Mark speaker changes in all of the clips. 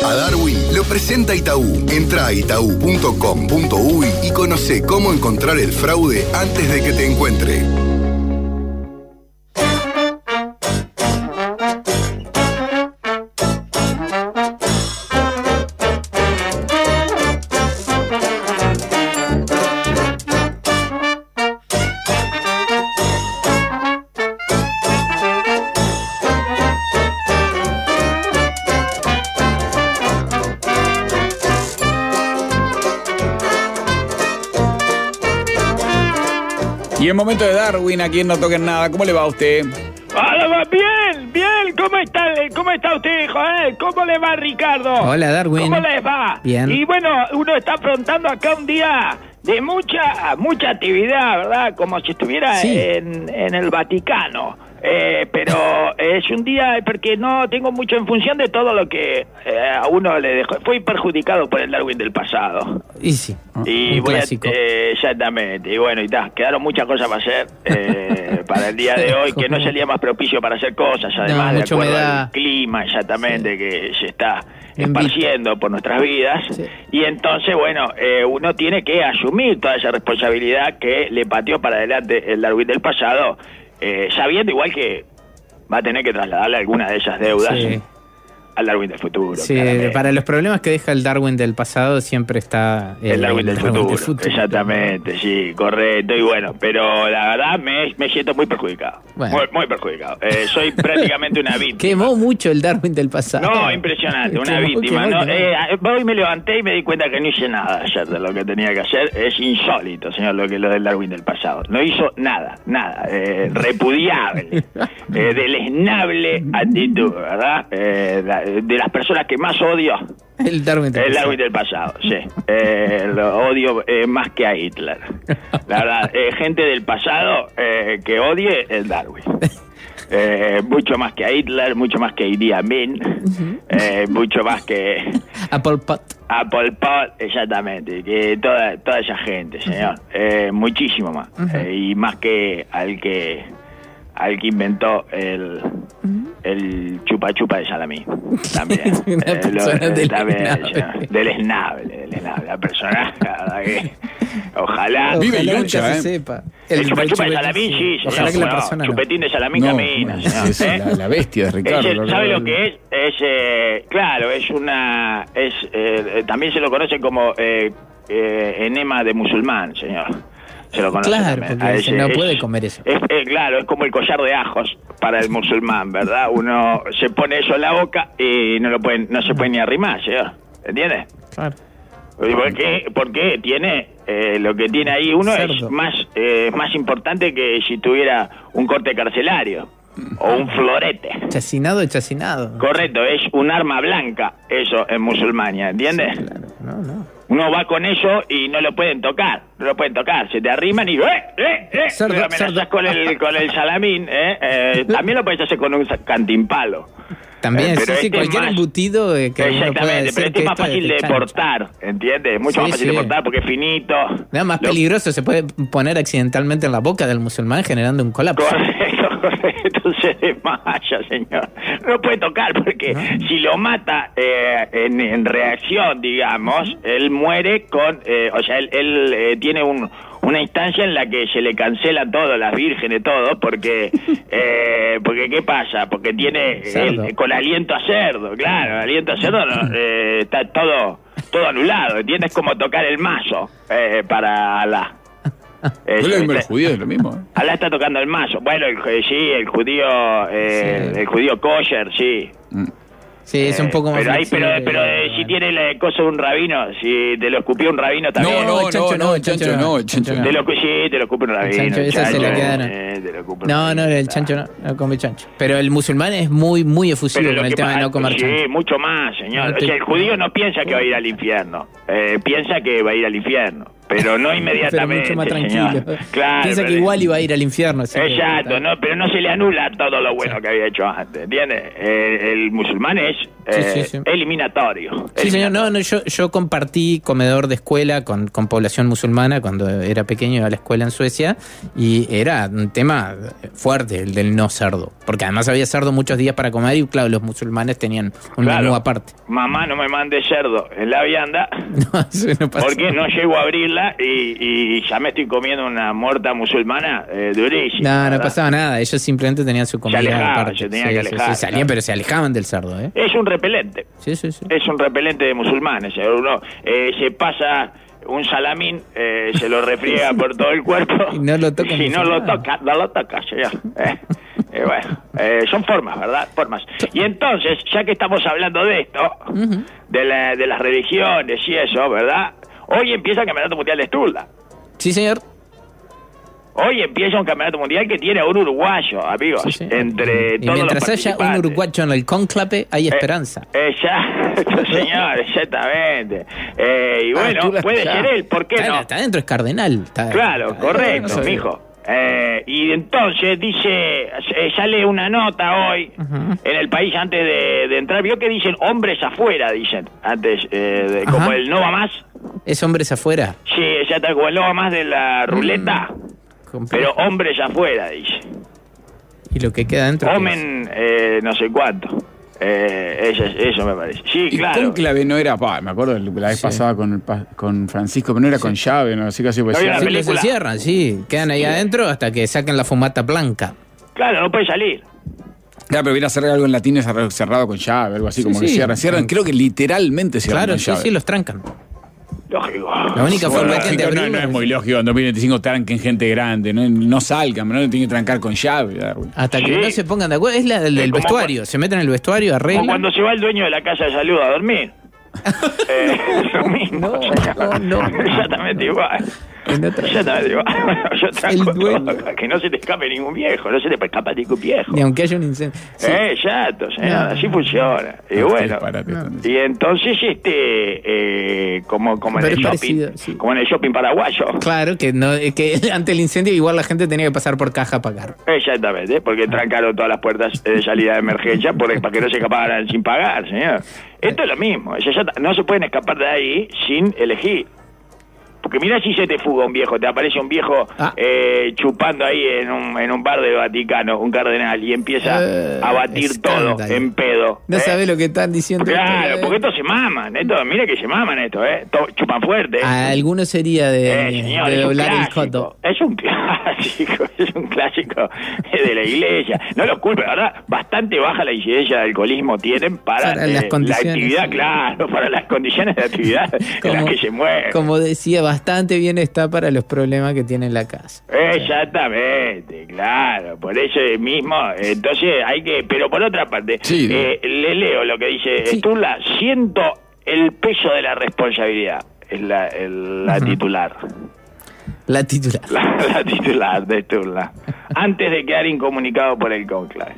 Speaker 1: A Darwin lo presenta Itaú. Entra a itaú.com.uy y conoce cómo encontrar el fraude antes de que te encuentre.
Speaker 2: Y el momento de Darwin, a quien no toquen nada. ¿Cómo le va a usted?
Speaker 3: Hola, bien, ¿cómo está usted, Joel? ¿Cómo le va, Ricardo?
Speaker 4: Hola, Darwin.
Speaker 3: ¿Cómo les va?
Speaker 4: Bien.
Speaker 3: Y bueno, uno está afrontando acá un día de mucha actividad, ¿verdad? Como si estuviera en el Vaticano. Pero es un día porque no tengo mucho en función de todo lo que a uno le dejó. Fui perjudicado por el Darwin del pasado.
Speaker 4: Y sí,
Speaker 3: Y
Speaker 4: un
Speaker 3: voy
Speaker 4: clásico.
Speaker 3: Exactamente. Y bueno, quedaron muchas cosas para hacer para el día de hoy, que no es el día más propicio para hacer cosas, además de
Speaker 4: mucha
Speaker 3: acuerdo
Speaker 4: humedad.
Speaker 3: al clima, exactamente, que se está esparciendo por nuestras vidas.
Speaker 4: Sí.
Speaker 3: Y entonces, bueno, uno tiene que asumir toda esa responsabilidad que le pateó para adelante el Darwin del pasado, sabiendo igual que va a tener que trasladarle alguna de esas deudas al Darwin del futuro.
Speaker 4: Sí,
Speaker 3: claramente.
Speaker 4: para los problemas que deja el Darwin del pasado siempre está
Speaker 3: El Darwin del futuro. Exactamente, sí, correcto. Y bueno, pero la verdad me siento muy perjudicado.
Speaker 4: Bueno.
Speaker 3: Muy perjudicado. Soy prácticamente una víctima.
Speaker 4: Quemó mucho el Darwin del pasado.
Speaker 3: No, impresionante, una víctima. ¿No? Hoy me levanté y me di cuenta que no hice nada ayer de lo que tenía que hacer. Es insólito, señor, lo del Darwin del pasado. No hizo nada. Repudiable, deleznable actitud, ¿verdad? De las personas que más odio.
Speaker 4: El Darwin del pasado.
Speaker 3: Darwin del pasado, sí. Lo odio más que a Hitler. La verdad, gente del pasado que odie el Darwin. Mucho más que a Hitler, mucho más que Idi Amin, mucho más que
Speaker 4: A Pol Pot.
Speaker 3: a Pol Pot, exactamente, que toda esa gente, señor. Muchísimo más. Y más que al que inventó el chupa chupa de salamín también.
Speaker 4: Una persona
Speaker 3: deleznable, la persona, la verdad que ojalá
Speaker 2: Vive
Speaker 4: Ojalá
Speaker 2: Lucha,
Speaker 4: nunca se sepa.
Speaker 3: el chupa chupa de salamín, sí,
Speaker 4: Ojalá que la persona no.
Speaker 3: chupetín de salamín camina,
Speaker 2: bueno,
Speaker 3: señor,
Speaker 2: es la bestia de Ricardo.
Speaker 3: ¿sabe lo que es? Claro, también se lo conoce como enema de musulmán, señor. Se lo conoce
Speaker 4: Claro,
Speaker 3: también.
Speaker 4: porque no puede comer eso.
Speaker 3: Claro, es como el collar de ajos para el musulmán, ¿verdad? Uno se pone eso en la boca y no se puede ni arrimar, señor. ¿Entiende?
Speaker 4: Claro.
Speaker 3: Porque tiene lo que tiene ahí uno
Speaker 4: Cerdo.
Speaker 3: es más importante que si tuviera un corte carcelario o un florete.
Speaker 4: Chacinado.
Speaker 3: Correcto, es un arma blanca eso en musulmania, ¿entiendes?
Speaker 4: Sí, claro. No.
Speaker 3: Uno va con eso y no lo pueden tocar, se te arriman y
Speaker 4: Cerdo,
Speaker 3: lo amenazas
Speaker 4: cerdo.
Speaker 3: con el salamín, también lo puedes hacer con un cantimpalo.
Speaker 4: También,
Speaker 3: Pero
Speaker 4: sí,
Speaker 3: este
Speaker 4: cualquier
Speaker 3: es más-
Speaker 4: embutido que uno pueda
Speaker 3: Exactamente,
Speaker 4: decir
Speaker 3: pero este
Speaker 4: que
Speaker 3: es más
Speaker 4: esto es
Speaker 3: fácil de
Speaker 4: chancho.
Speaker 3: portar, ¿entiendes? Mucho
Speaker 4: Sí,
Speaker 3: más fácil de
Speaker 4: sí.
Speaker 3: portar porque es finito.
Speaker 4: Nada más peligroso, se puede poner accidentalmente en la boca del musulmán generando un colapso.
Speaker 3: Correcto, se desmaya, señor. No puede tocar porque si lo mata en reacción, digamos, él muere con... él tiene una instancia en la que se le cancela todo, las vírgenes, todo, porque ¿qué pasa? Porque tiene con aliento a cerdo, claro, aliento a cerdo está todo anulado, ¿entiendes? Como tocar el mazo para Alá.
Speaker 2: El judío es lo mismo.
Speaker 3: Alá está tocando el mazo. Bueno, el judío kosher, sí.
Speaker 4: Sí, es un poco más
Speaker 3: pero
Speaker 4: flexible.
Speaker 3: pero si tiene la cosa de un rabino, si te lo escupió un rabino también.
Speaker 2: No,
Speaker 4: chancho no.
Speaker 2: el chancho no.
Speaker 3: Te lo escupió un rabino.
Speaker 4: El chancho, esa se la quedaron.
Speaker 3: te lo escupe un
Speaker 4: No,
Speaker 3: rabino,
Speaker 4: el chancho no come chancho. Pero el musulmán es muy efusivo
Speaker 3: Pero
Speaker 4: con
Speaker 3: lo
Speaker 4: el
Speaker 3: que
Speaker 4: tema de
Speaker 3: pasa-
Speaker 4: no comer chancho.
Speaker 3: Sí, mucho más, señor. O sea, el judío no piensa que va a ir al infierno. Piensa que va a ir al infierno. Pero no inmediatamente,
Speaker 4: Pero mucho más tranquilo.
Speaker 3: señor. Claro.
Speaker 4: Piensa que
Speaker 3: pero-
Speaker 4: igual iba a ir al infierno. así que-
Speaker 3: Exacto, pero no se le anula todo lo bueno que había hecho antes, ¿entiendes? El musulmán es
Speaker 4: Sí.
Speaker 3: Eliminatorio.
Speaker 4: Sí, señor. No, yo compartí comedor de escuela con población musulmana cuando era pequeño, iba a la escuela en Suecia, y era un tema fuerte el del no cerdo. Porque además había cerdo muchos días para comer y, claro, los musulmanes tenían un menú aparte.
Speaker 3: Mamá, no me mande cerdo en la vianda.
Speaker 4: No, eso no pasa.
Speaker 3: Porque no llego a abrirla y ya me estoy comiendo una muerta musulmana durísima.
Speaker 4: No pasaba nada. Ellos simplemente tenían su comida aparte.
Speaker 3: Se tenían que alejar.
Speaker 4: Salían, pero se alejaban del cerdo, ¿eh?
Speaker 3: Es un repelente.
Speaker 4: Sí.
Speaker 3: Es un repelente de musulmanes. Uno se pasa un salamín, se lo refriega por todo el cuerpo.
Speaker 4: Y no lo toca.
Speaker 3: Si no lo toca, señor. Bueno, son formas, ¿verdad? Formas. Y entonces, ya que estamos hablando de esto, de las religiones y eso, ¿verdad? Hoy empieza el Campeonato Mundial de Sturla.
Speaker 4: Sí, señor.
Speaker 3: Hoy empieza un campeonato mundial que tiene a un uruguayo, amigos, entre
Speaker 4: y
Speaker 3: todos
Speaker 4: mientras
Speaker 3: los
Speaker 4: haya un uruguayo en el cónclave, hay esperanza.
Speaker 3: Exacto, señor, exactamente. Y bueno, puede ser él, ¿por qué no?
Speaker 4: Está dentro, es cardenal.
Speaker 3: Claro, correcto,
Speaker 4: no
Speaker 3: mijo. Y entonces dice, sale una nota hoy en El País antes de entrar. Vio que dicen hombres afuera, dicen, antes, como el no va más.
Speaker 4: ¿Es hombres afuera?
Speaker 3: Sí, ya está como el no va más de la ruleta. Pero hombres afuera, dice.
Speaker 4: ¿Y lo que queda dentro?
Speaker 3: Comen no sé cuánto. Eso me parece. Sí,
Speaker 2: y
Speaker 3: claro.
Speaker 2: Cónclave no era, me acuerdo la vez pasada con Francisco, pero no era con llave, no sé casi. Pues
Speaker 3: ¿No
Speaker 4: los encierran, quedan ahí adentro hasta que saquen la fumata blanca.
Speaker 3: Claro, no puede salir.
Speaker 2: Claro, pero hubiera hacer algo en latín cerrado con llave, algo así, como que cierran. Creo que literalmente cierran con llave.
Speaker 4: Sí, los trancan.
Speaker 3: Lógico.
Speaker 4: La única forma que de abrirlo
Speaker 2: no es muy lógico. En 2025 tranquen gente grande, no salgan, no tienen que trancar con llave.
Speaker 4: Hasta que no se pongan de acuerdo. Es la del vestuario. Se meten en el vestuario, arreglan.
Speaker 3: Como cuando se va el dueño de la casa de salud a dormir. Lo mismo.
Speaker 4: No.
Speaker 3: Exactamente igual. Exactamente igual. Yo tranco todo, que no se te escape ningún viejo, no se te escapa ningún viejo.
Speaker 4: Ni aunque haya un incendio.
Speaker 3: Exacto, señor, así funciona. Y bueno, y entonces como en el shopping, como en el shopping paraguayo.
Speaker 4: Claro, que ante el incendio igual la gente tenía que pasar por caja a pagar.
Speaker 3: Exactamente, porque trancaron todas las puertas de salida de emergencia para que no se escaparan sin pagar, señor. Esto es lo mismo, no se pueden escapar de ahí sin elegir. Porque mira si se te fuga un viejo, te aparece un viejo chupando ahí en un bar del Vaticano, un cardenal, y empieza a batir todo en pedo.
Speaker 4: No sabés lo que están diciendo.
Speaker 3: Claro, porque estos se maman, mira que se maman esto, chupan fuerte.
Speaker 4: A algunos sería
Speaker 3: señor,
Speaker 4: de doblar el coto.
Speaker 3: Es un clásico de la iglesia. No lo culpen, ¿verdad? Bastante baja la incidencia de alcoholismo tienen para
Speaker 4: las condiciones,
Speaker 3: la actividad, claro, para las condiciones de actividad en las que se mueven.
Speaker 4: Como decía, bastante bien está para los problemas que tiene la casa.
Speaker 3: Exactamente, claro, por eso mismo, entonces hay que, pero por otra parte, le leo lo que dice Sturla, siento el peso de la responsabilidad, es la titular.
Speaker 4: La titular.
Speaker 3: La titular de Sturla, antes de quedar incomunicado por el conclave.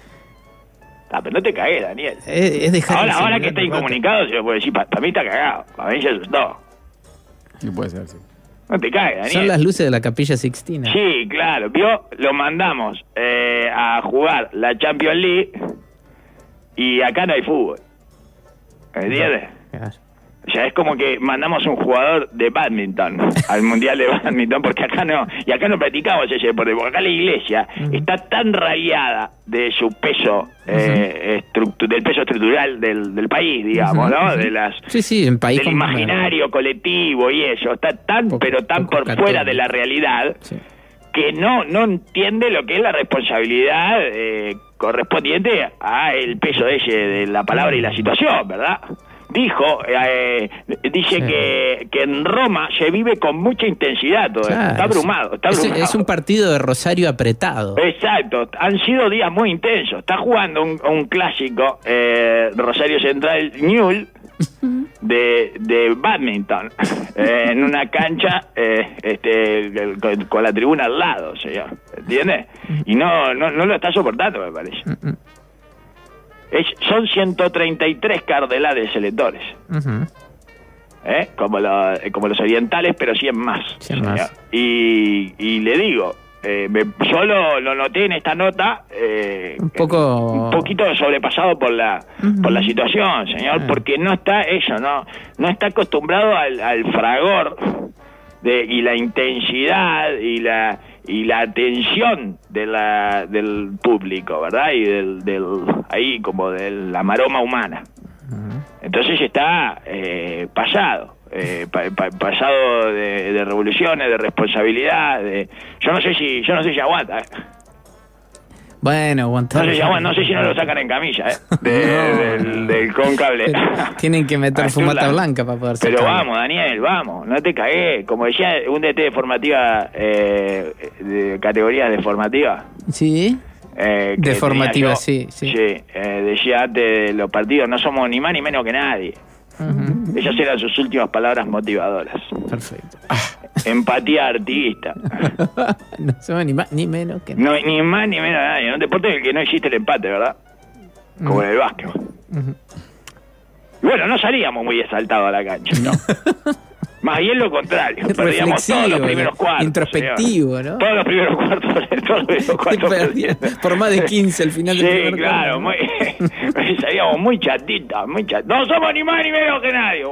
Speaker 3: Pero no te cagues, Daniel.
Speaker 4: Es dejar
Speaker 3: ahora que está incomunicado, se lo puede decir, para mí está cagado, para mí se asustó.
Speaker 2: Sí, puede ser, sí.
Speaker 3: No te caes, Daniel.
Speaker 4: Son las luces de la Capilla Sixtina.
Speaker 3: Sí, claro. Lo mandamos a jugar la Champions League y acá no hay fútbol. ¿Entiendes?
Speaker 4: Claro.
Speaker 3: O sea, es como que mandamos un jugador de badminton al Mundial de Badminton, porque acá no practicamos ese deporte, porque acá la iglesia está tan rayada de su peso, del peso estructural del país, digamos, ¿no? De las
Speaker 4: en país
Speaker 3: del imaginario colectivo y eso, está tan por fuera de la realidad que no entiende lo que es la responsabilidad correspondiente a el peso de la palabra y la situación, ¿verdad? Dice que en Roma se vive con mucha intensidad todo esto. Está abrumado.
Speaker 4: Es un partido de Rosario apretado.
Speaker 3: Exacto, han sido días muy intensos. Está jugando un clásico, Rosario Central Newell, de badminton, en una cancha con la tribuna al lado, señor. ¿Entiende? Y no lo está soportando, me parece. Son 133 cardenales electores. Como los orientales, pero 100 más.
Speaker 4: 100 más.
Speaker 3: Y le digo, yo lo noté en esta nota,
Speaker 4: un
Speaker 3: poquito sobrepasado por la situación, señor, porque no está no está acostumbrado al fragor y la intensidad y la atención del público, ¿verdad? Y del ahí como de la maroma humana. Entonces está pasado. Pasado de revoluciones, de responsabilidad, yo no sé si aguanta.
Speaker 4: Bueno, aguantar.
Speaker 3: No sé si no lo sacan en camilla, del Concable.
Speaker 4: Tienen que meter fumata blanca para poder sacarlo.
Speaker 3: Pero vamos, Daniel, vamos, no te cagué. Como decía un DT de formativa, de categoría deformativa.
Speaker 4: Sí. Deformativa, sí.
Speaker 3: Decía antes de los partidos, no somos ni más ni menos que nadie. Esas eran sus últimas palabras motivadoras.
Speaker 4: Perfecto.
Speaker 3: Empatía artista.
Speaker 4: No somos ni más ni menos que
Speaker 3: nadie. No, ni más ni menos que nadie. En un deporte en el que no existe el empate, ¿verdad? Como en el básquetbol. Bueno, no salíamos muy exaltados a la cancha, ¿no? Más bien lo contrario. Perdíamos todos los primeros cuartos.
Speaker 4: Introspectivo,
Speaker 3: señor.
Speaker 4: ¿no?
Speaker 3: Todos los primeros cuartos.
Speaker 4: Por más de 15 al final del primer
Speaker 3: claro, cuarto. Salíamos muy chatitas, No somos ni más ni menos que nadie.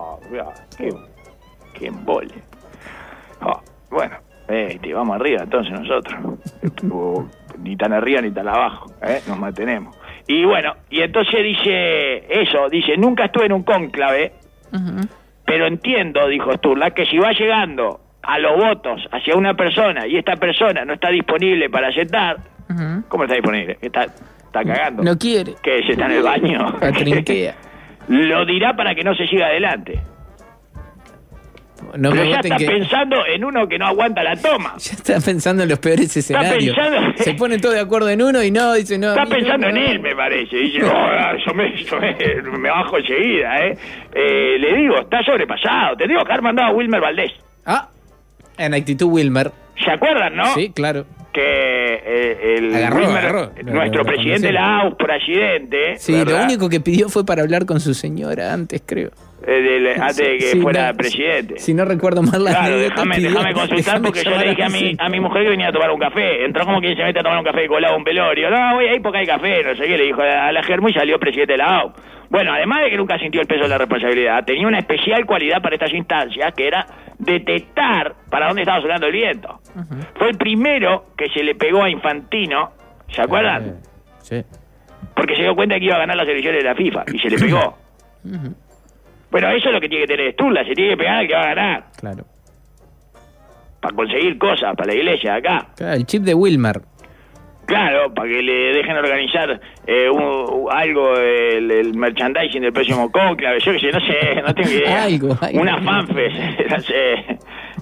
Speaker 3: Qué embole. Bueno, vamos arriba entonces nosotros. Ni tan arriba ni tan abajo, nos mantenemos. Y bueno, y entonces dice, nunca estuve en un cónclave, pero entiendo, dijo Sturla, que si va llegando a los votos hacia una persona y esta persona no está disponible para aceptar, ¿cómo está disponible? Está cagando.
Speaker 4: No quiere.
Speaker 3: Que se está en el baño.
Speaker 4: Trinquea.
Speaker 3: Lo dirá para que no se siga adelante.
Speaker 4: No, pero ya está
Speaker 3: pensando en uno que no aguanta la toma.
Speaker 4: Ya está pensando en los peores escenarios. Se ponen todos de acuerdo en uno y dice no.
Speaker 3: Está pensando en él, me parece. Dice, yo me bajo enseguida, le digo, está sobrepasado. Te digo que haber mandado a Wilmer Valdés.
Speaker 4: En actitud Wilmer.
Speaker 3: ¿Se acuerdan, no?
Speaker 4: Sí, claro.
Speaker 3: Que
Speaker 4: agarró.
Speaker 3: Nuestro presidente de la AUF, presidente.
Speaker 4: Sí, ¿verdad? Lo único que pidió fue para hablar con su señora antes, creo.
Speaker 3: Antes de que fuera presidente.
Speaker 4: Si no recuerdo mal la
Speaker 3: anécdota. Déjame consultar porque yo le dije a mi mujer que venía a tomar un café. Entró como quien se mete a tomar un café colado un velorio. No, voy ahí porque hay café, no sé qué. Le dijo a la Germu y salió presidente de la AUF. Bueno, además de que nunca sintió el peso de la responsabilidad, tenía una especial cualidad para estas instancias, que era detectar para dónde estaba soplando el viento. Fue el primero que se le pegó a Infantino, ¿se acuerdan?
Speaker 4: Sí.
Speaker 3: Porque se dio cuenta que iba a ganar las elecciones de la FIFA y se le pegó. Bueno, eso es lo que tiene que tener Sturla, se tiene que pegar al que va a ganar.
Speaker 4: Claro.
Speaker 3: Para conseguir cosas, para la iglesia de acá.
Speaker 4: Claro, el chip de Wilmer.
Speaker 3: Claro, para que le dejen organizar algo, el merchandising del próximo cónclave, yo que sé, no tengo idea.
Speaker 4: algo.
Speaker 3: Una fanfest, no sé,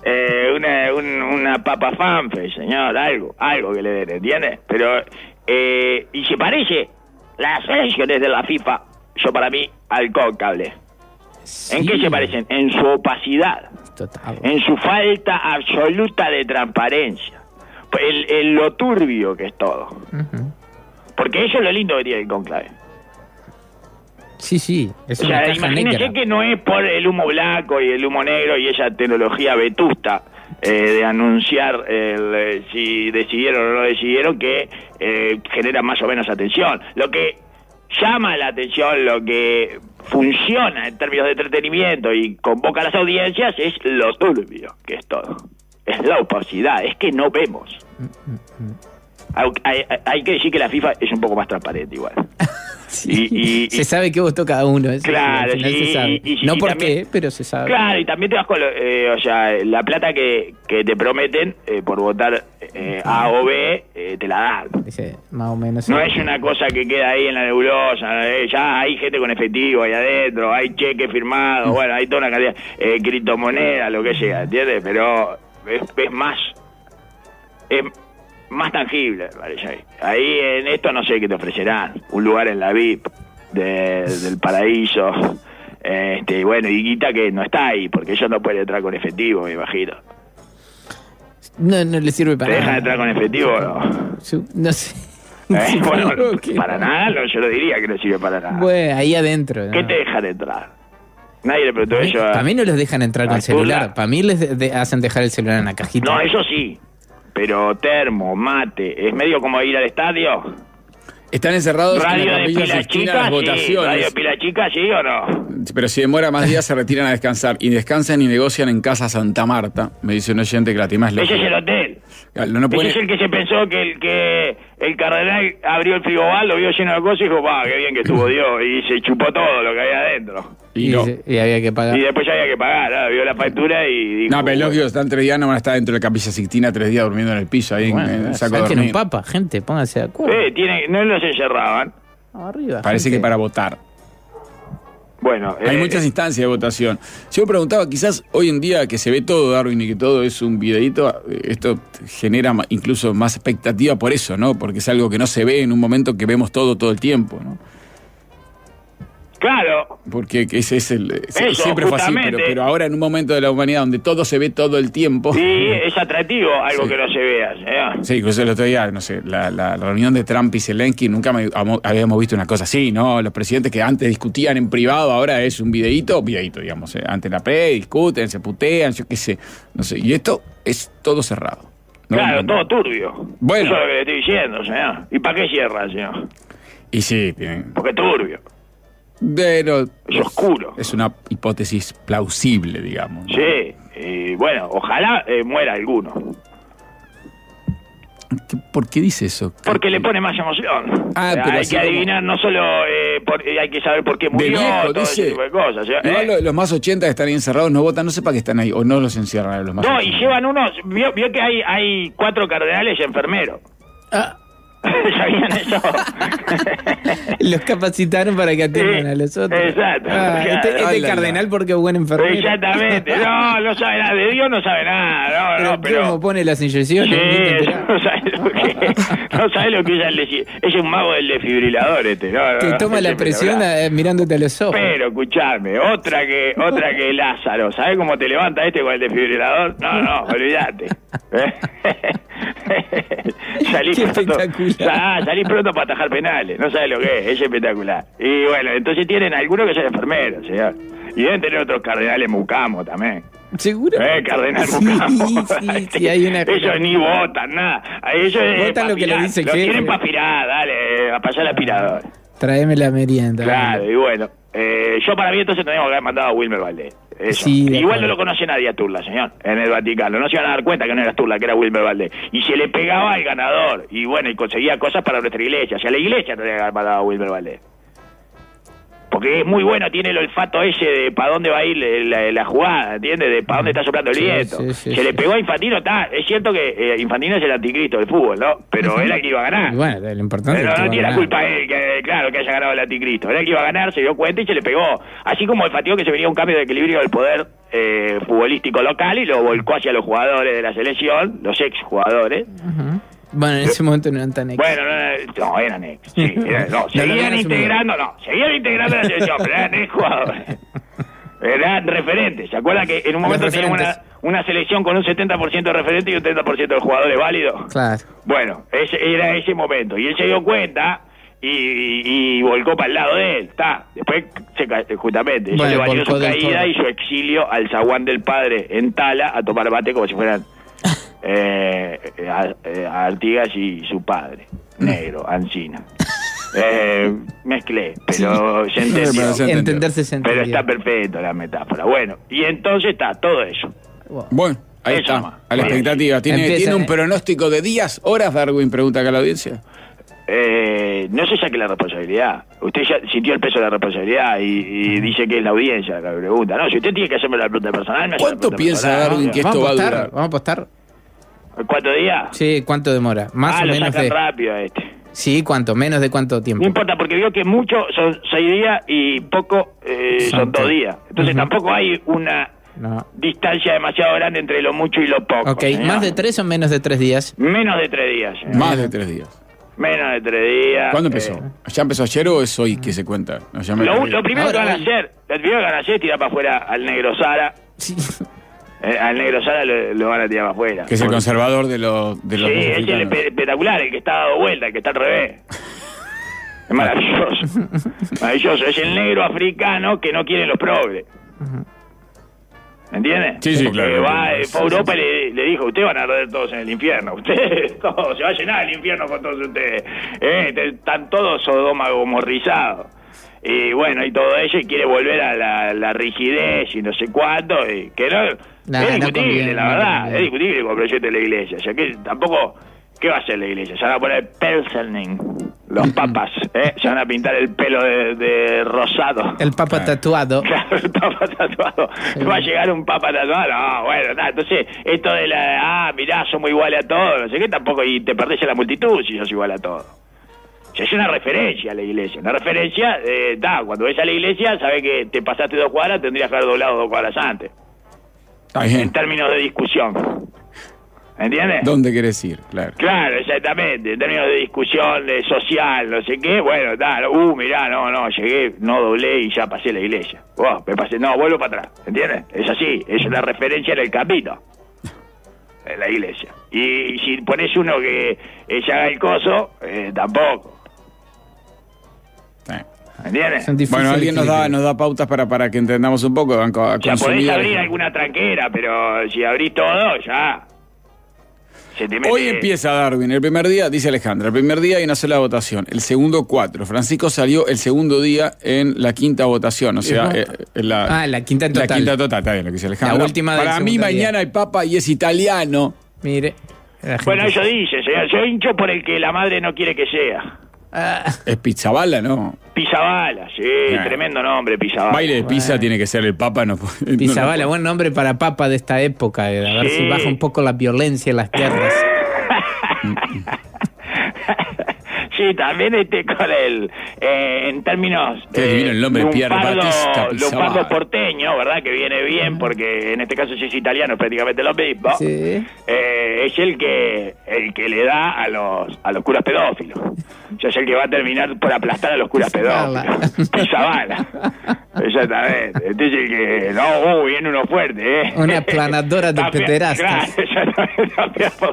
Speaker 3: una papa fanfest, señor, algo que le den, ¿entiendes? Pero, y se parece las elecciones de la FIFA, yo para mí, al cónclave. Sí. ¿En qué se parecen? En su opacidad.
Speaker 4: Total.
Speaker 3: En su falta absoluta de transparencia. En lo turbio que es todo. Porque eso es lo lindo que tiene el cónclave.
Speaker 4: Sí. Es
Speaker 3: una caja imagínense negra. Que no es por el humo blanco y el humo negro y esa tecnología vetusta de anunciar si decidieron o no decidieron que genera más o menos atención. Lo que llama la atención, lo que funciona en términos de entretenimiento y convoca a las audiencias es lo turbio que es todo. Es la opacidad, es que no vemos. Hay que decir que la FIFA es un poco más transparente igual.
Speaker 4: Sí, se sabe qué votó cada uno.
Speaker 3: Claro, sí,
Speaker 4: se sabe. No por qué, pero se sabe.
Speaker 3: Claro, y también te vas con la plata que te prometen por votar A o B, te la dan.
Speaker 4: Dice, más o menos.
Speaker 3: No es una cosa que queda ahí en la nebulosa. Ya hay gente con efectivo ahí adentro, hay cheques firmados, bueno, hay toda una cantidad, criptomonedas, lo que sea, ¿entiendes? Pero es más tangible, parece. Ahí en esto no sé qué te ofrecerán. Un lugar en la VIP del paraíso. Bueno, y guita que no está ahí, porque ellos no pueden entrar con efectivo, me imagino.
Speaker 4: No le sirve para
Speaker 3: nada. ¿Te dejan
Speaker 4: nada.
Speaker 3: entrar con efectivo o no?
Speaker 4: No sé.
Speaker 3: Bueno, para nada, yo no diría que no sirve para nada.
Speaker 4: Bueno, ahí adentro.
Speaker 3: ¿Qué te dejan entrar? Nadie le preguntó eso.
Speaker 4: Para mí no los dejan entrar con celular. Para mí les hacen dejar el celular en la cajita.
Speaker 3: No, eso sí. pero termo, mate, es medio como ir al estadio.
Speaker 2: Están encerrados
Speaker 3: Radio
Speaker 2: en la
Speaker 3: de
Speaker 2: Capilla
Speaker 3: Pila
Speaker 2: Sixtina
Speaker 3: Chica,
Speaker 2: las votaciones.
Speaker 3: Radio de Pila Chica, ¿sí o no?
Speaker 2: Pero si demora más días se retiran a descansar. Y descansan y negocian en Casa Santa Marta. Me dice un oyente que la tima es loca.
Speaker 3: Ese es el hotel.
Speaker 2: No puede...
Speaker 3: Ese es el que se pensó que el cardenal abrió el frigobar, lo vio lleno de cosas y dijo, qué bien que estuvo Dios. Y se chupó todo lo que había adentro.
Speaker 2: Y
Speaker 4: había que pagar.
Speaker 3: Y después ya había que pagar, ¿no? Vio la factura y dijo...
Speaker 2: No, pero lógico, están 3 días, no van a estar dentro de la Capilla Sixtina 3 días durmiendo en el piso, ahí en el saco de dormir.
Speaker 4: Tiene un papa, gente, pónganse de acuerdo.
Speaker 3: No los encerraban.
Speaker 4: Arriba,
Speaker 2: parece
Speaker 4: gente.
Speaker 2: que para votar.
Speaker 3: Bueno,
Speaker 2: hay muchas instancias de votación. Yo me preguntaba, quizás hoy en día que se ve todo, Darwin, y que todo es un videíto, esto genera incluso más expectativa por eso, ¿no? Porque es algo que no se ve en un momento que vemos todo el tiempo, ¿no?
Speaker 3: Claro.
Speaker 2: Porque ese es
Speaker 3: eso,
Speaker 2: siempre fue así, pero ahora en un momento de la humanidad donde todo se ve todo el tiempo.
Speaker 3: Sí, es atractivo algo que no se vea.
Speaker 2: Sí, incluso el otro día, no sé, la reunión de Trump y Zelensky, nunca habíamos visto una cosa así, ¿no? Los presidentes que antes discutían en privado, ahora es un videíto, digamos, ante la P, discuten, se putean, yo qué sé, no sé. Y esto es todo cerrado, ¿no?
Speaker 3: Claro, todo turbio.
Speaker 2: Bueno.
Speaker 3: Eso es lo que le estoy diciendo, señor. ¿Y para qué cierra, señor?
Speaker 2: Y sí,
Speaker 3: porque turbio.
Speaker 2: Pero
Speaker 3: es oscuro.
Speaker 2: Es una hipótesis plausible, digamos, ¿no?
Speaker 3: Sí, y bueno, ojalá muera alguno.
Speaker 2: ¿Por qué dice eso?
Speaker 3: Porque le pone más emoción. Pero hay que adivinar, no solo hay que saber por qué murió,
Speaker 2: viejo,
Speaker 3: todo ese tipo de cosas.
Speaker 2: Igual los más 80 que están ahí encerrados no votan, no sé para qué están ahí, o no los encierran a los más 80.
Speaker 3: Y llevan unos, vio que hay 4 cardenales enfermeros. ¿Sabían eso?
Speaker 4: Los capacitaron para que atiendan a los otros.
Speaker 3: Exacto.
Speaker 4: Este cardenal porque es buen enfermero.
Speaker 3: Exactamente. No sabe nada. De Dios no sabe nada. Pero
Speaker 4: ¿cómo pone las inyecciones?
Speaker 3: Sí, no sabe lo que es un mago del desfibrilador
Speaker 4: Te toma la presión mirándote a los ojos.
Speaker 3: Pero, escuchame, otra que Lázaro. ¿Sabes cómo te levanta con el desfibrilador? No, olvídate. Salí pronto para atajar penales, no sabes lo que es espectacular. Y bueno, entonces tienen algunos que son enfermeros, señor. Y deben tener otros cardenales mucamos también.
Speaker 4: ¿Seguro?
Speaker 3: Cardenal mucamo.
Speaker 4: Sí, hay una...
Speaker 3: Ellos ni votan, nada. Ellos
Speaker 4: votan lo que le dice el
Speaker 3: jefe. Lo
Speaker 4: jefe.
Speaker 3: tienen para aspirar, dale, a pasar el aspirador.
Speaker 4: Tráeme la merienda.
Speaker 3: Claro, y bueno. Yo para mí entonces tenemos que haber mandado a Wilmer Valdés. Sí, igual no lo conoce nadie a Sturla, señor, en el Vaticano. No se van a dar cuenta que no era Sturla, que era Wilmer Valdés. Y se le pegaba al ganador. Y bueno, y conseguía cosas para nuestra iglesia. O sea, la iglesia tendría que haber mandado a Wilmer Valdés. Porque es muy bueno, tiene el olfato ese de para dónde va a ir la jugada, ¿entiendes? De para dónde está soplando el viento. Se le pegó a Infantino, es cierto que Infantino es el anticristo del fútbol, ¿no? Pero era el que iba a ganar.
Speaker 4: Y bueno, lo importante
Speaker 3: pero no tiene la culpa él, que haya ganado el anticristo. Era el que iba a ganar, se dio cuenta y se le pegó. Así como el fatió que se venía un cambio de equilibrio del poder futbolístico local y lo volcó hacia los jugadores de la selección, los ex jugadores.
Speaker 4: Bueno, en ese momento no eran tan ex.
Speaker 3: Bueno, no eran ex. Sí, seguían integrando la selección, pero eran ex jugadores. Eran referentes. ¿Se acuerdan que en un momento teníamos una selección con un 70% de referentes y un 30% de jugadores válidos?
Speaker 4: Claro.
Speaker 3: Bueno, era ese momento. Y él se dio cuenta y volcó para el lado de él. Después, justamente, eso le valió su caída y su exilio al zaguán del padre en Tala a tomar mate como si fueran Artigas y su padre, negro, Ancina. Mezclé, pero se entendió.
Speaker 4: Entenderse se entendió.
Speaker 3: Pero está perfecto la metáfora. Bueno, y entonces está todo eso.
Speaker 2: Bueno, ahí eso está, a la expectativa. ¿Tiene un pronóstico de días, horas, Darwin? Pregunta acá a la audiencia.
Speaker 3: No se saque la responsabilidad. Usted ya sintió el peso de la responsabilidad y dice que es la audiencia la que pregunta. No, si usted tiene que hacerme la pregunta personal,
Speaker 2: ¿cuánto piensa Darwin que esto va a durar?
Speaker 4: ¿Vamos a apostar?
Speaker 3: ¿Cuántos días?
Speaker 4: Sí, ¿cuánto demora? Más o
Speaker 3: lo
Speaker 4: menos
Speaker 3: sacan rápido
Speaker 4: Sí, ¿cuánto? ¿Menos de cuánto tiempo?
Speaker 3: No importa, porque veo que mucho son 6 días y poco son 2 días. Entonces tampoco hay una distancia demasiado grande entre lo mucho y lo poco.
Speaker 4: Ok, ¿más de 3 o menos de 3 días?
Speaker 3: Menos de 3 días.
Speaker 2: Más de 3 días.
Speaker 3: Menos de 3 días.
Speaker 2: ¿Cuándo empezó? ¿Ya empezó ayer o es hoy que se cuenta?
Speaker 3: Lo primero que van a hacer, es tirar para afuera al negro Sara.
Speaker 4: Sí.
Speaker 3: Al negro Sara lo van a tirar para afuera.
Speaker 2: Que es el conservador de los
Speaker 3: sí, es el espectacular, el que está dado vuelta, el que está al revés. Es maravilloso. Maravilloso. Es el negro africano que no quiere los progres. ¿Entiendes?
Speaker 2: Sí,
Speaker 3: Porque
Speaker 2: claro.
Speaker 3: fue a Europa y le dijo, ustedes van a arder todos en el infierno. Ustedes, todos, se va a llenar el infierno con todos ustedes. Están todos Sodoma gomorrizados. Y bueno, y todo ello, y quiere volver a la rigidez y no sé cuánto, y que no... es discutible, la verdad, es discutible con el proyecto de la iglesia. O sea, que tampoco... ¿Qué va a hacer la iglesia? Se van a poner Pelselning, los papas, se van a pintar el pelo de rosado.
Speaker 4: El papa tatuado.
Speaker 3: Claro, el papa tatuado.
Speaker 4: Sí.
Speaker 3: ¿Va a llegar un papa tatuado? No, bueno, nada. Entonces, esto de mirá, somos iguales a todos, no sé qué, tampoco, y te perdés en la multitud si sos igual a todos. O sea, es una referencia a la iglesia. Una referencia, cuando ves a la iglesia, sabes que te pasaste 2 cuadras, tendrías que haber doblado 2 cuadras antes. En términos de discusión. ¿Entiendes?
Speaker 2: ¿Dónde querés ir? Claro.
Speaker 3: Claro, exactamente. En términos de discusión social, no sé qué, bueno, mirá, no, llegué, no doblé y ya pasé la iglesia. Me pasé, no, vuelvo para atrás, ¿entiendes? Es así, es una referencia en el campito, en la iglesia. Y si pones uno que ya haga el coso, tampoco. ¿Entiendes?
Speaker 2: Bueno, alguien nos da pautas para que entendamos un poco.
Speaker 3: O sea, podés abrir alguna tranquera, pero si abrís todo, ya...
Speaker 2: Hoy empieza Darwin, el primer día, dice Alejandra, el primer día hay una sola votación, el segundo 4. Francisco salió el segundo día en la 5ª votación, o sea,
Speaker 4: la 5ª en total.
Speaker 2: La 5ª total, está bien lo que dice Alejandra.
Speaker 4: La última
Speaker 2: para mí mañana hay papa y es italiano.
Speaker 4: Mire.
Speaker 3: Bueno, eso dice, señor. Yo hincho por el que la madre no quiere que sea.
Speaker 2: Es Pizzaballa, ¿no?
Speaker 3: Pizzaballa, sí, tremendo nombre, Pizzaballa.
Speaker 2: Baile de pizza tiene que ser el papa, no.
Speaker 4: Pizzaballa, buen nombre para papa de esta época, a ver si baja un poco la violencia en las tierras.
Speaker 3: Sí, también con el, en términos
Speaker 2: qué divino el nombre, Pierre Batista Pizzaballa.
Speaker 3: Lumbardo porteño, ¿verdad? Que viene bien porque en este caso si es italiano es prácticamente lo mismo.
Speaker 4: Sí.
Speaker 3: Es el que le da a los curas pedófilos. O sea, es el que va a terminar por aplastar a los curas pedófilos. Pizzaballa. Exactamente. Entonces el que viene uno fuerte,
Speaker 4: Una aplanadora de pederastas.
Speaker 3: Claro,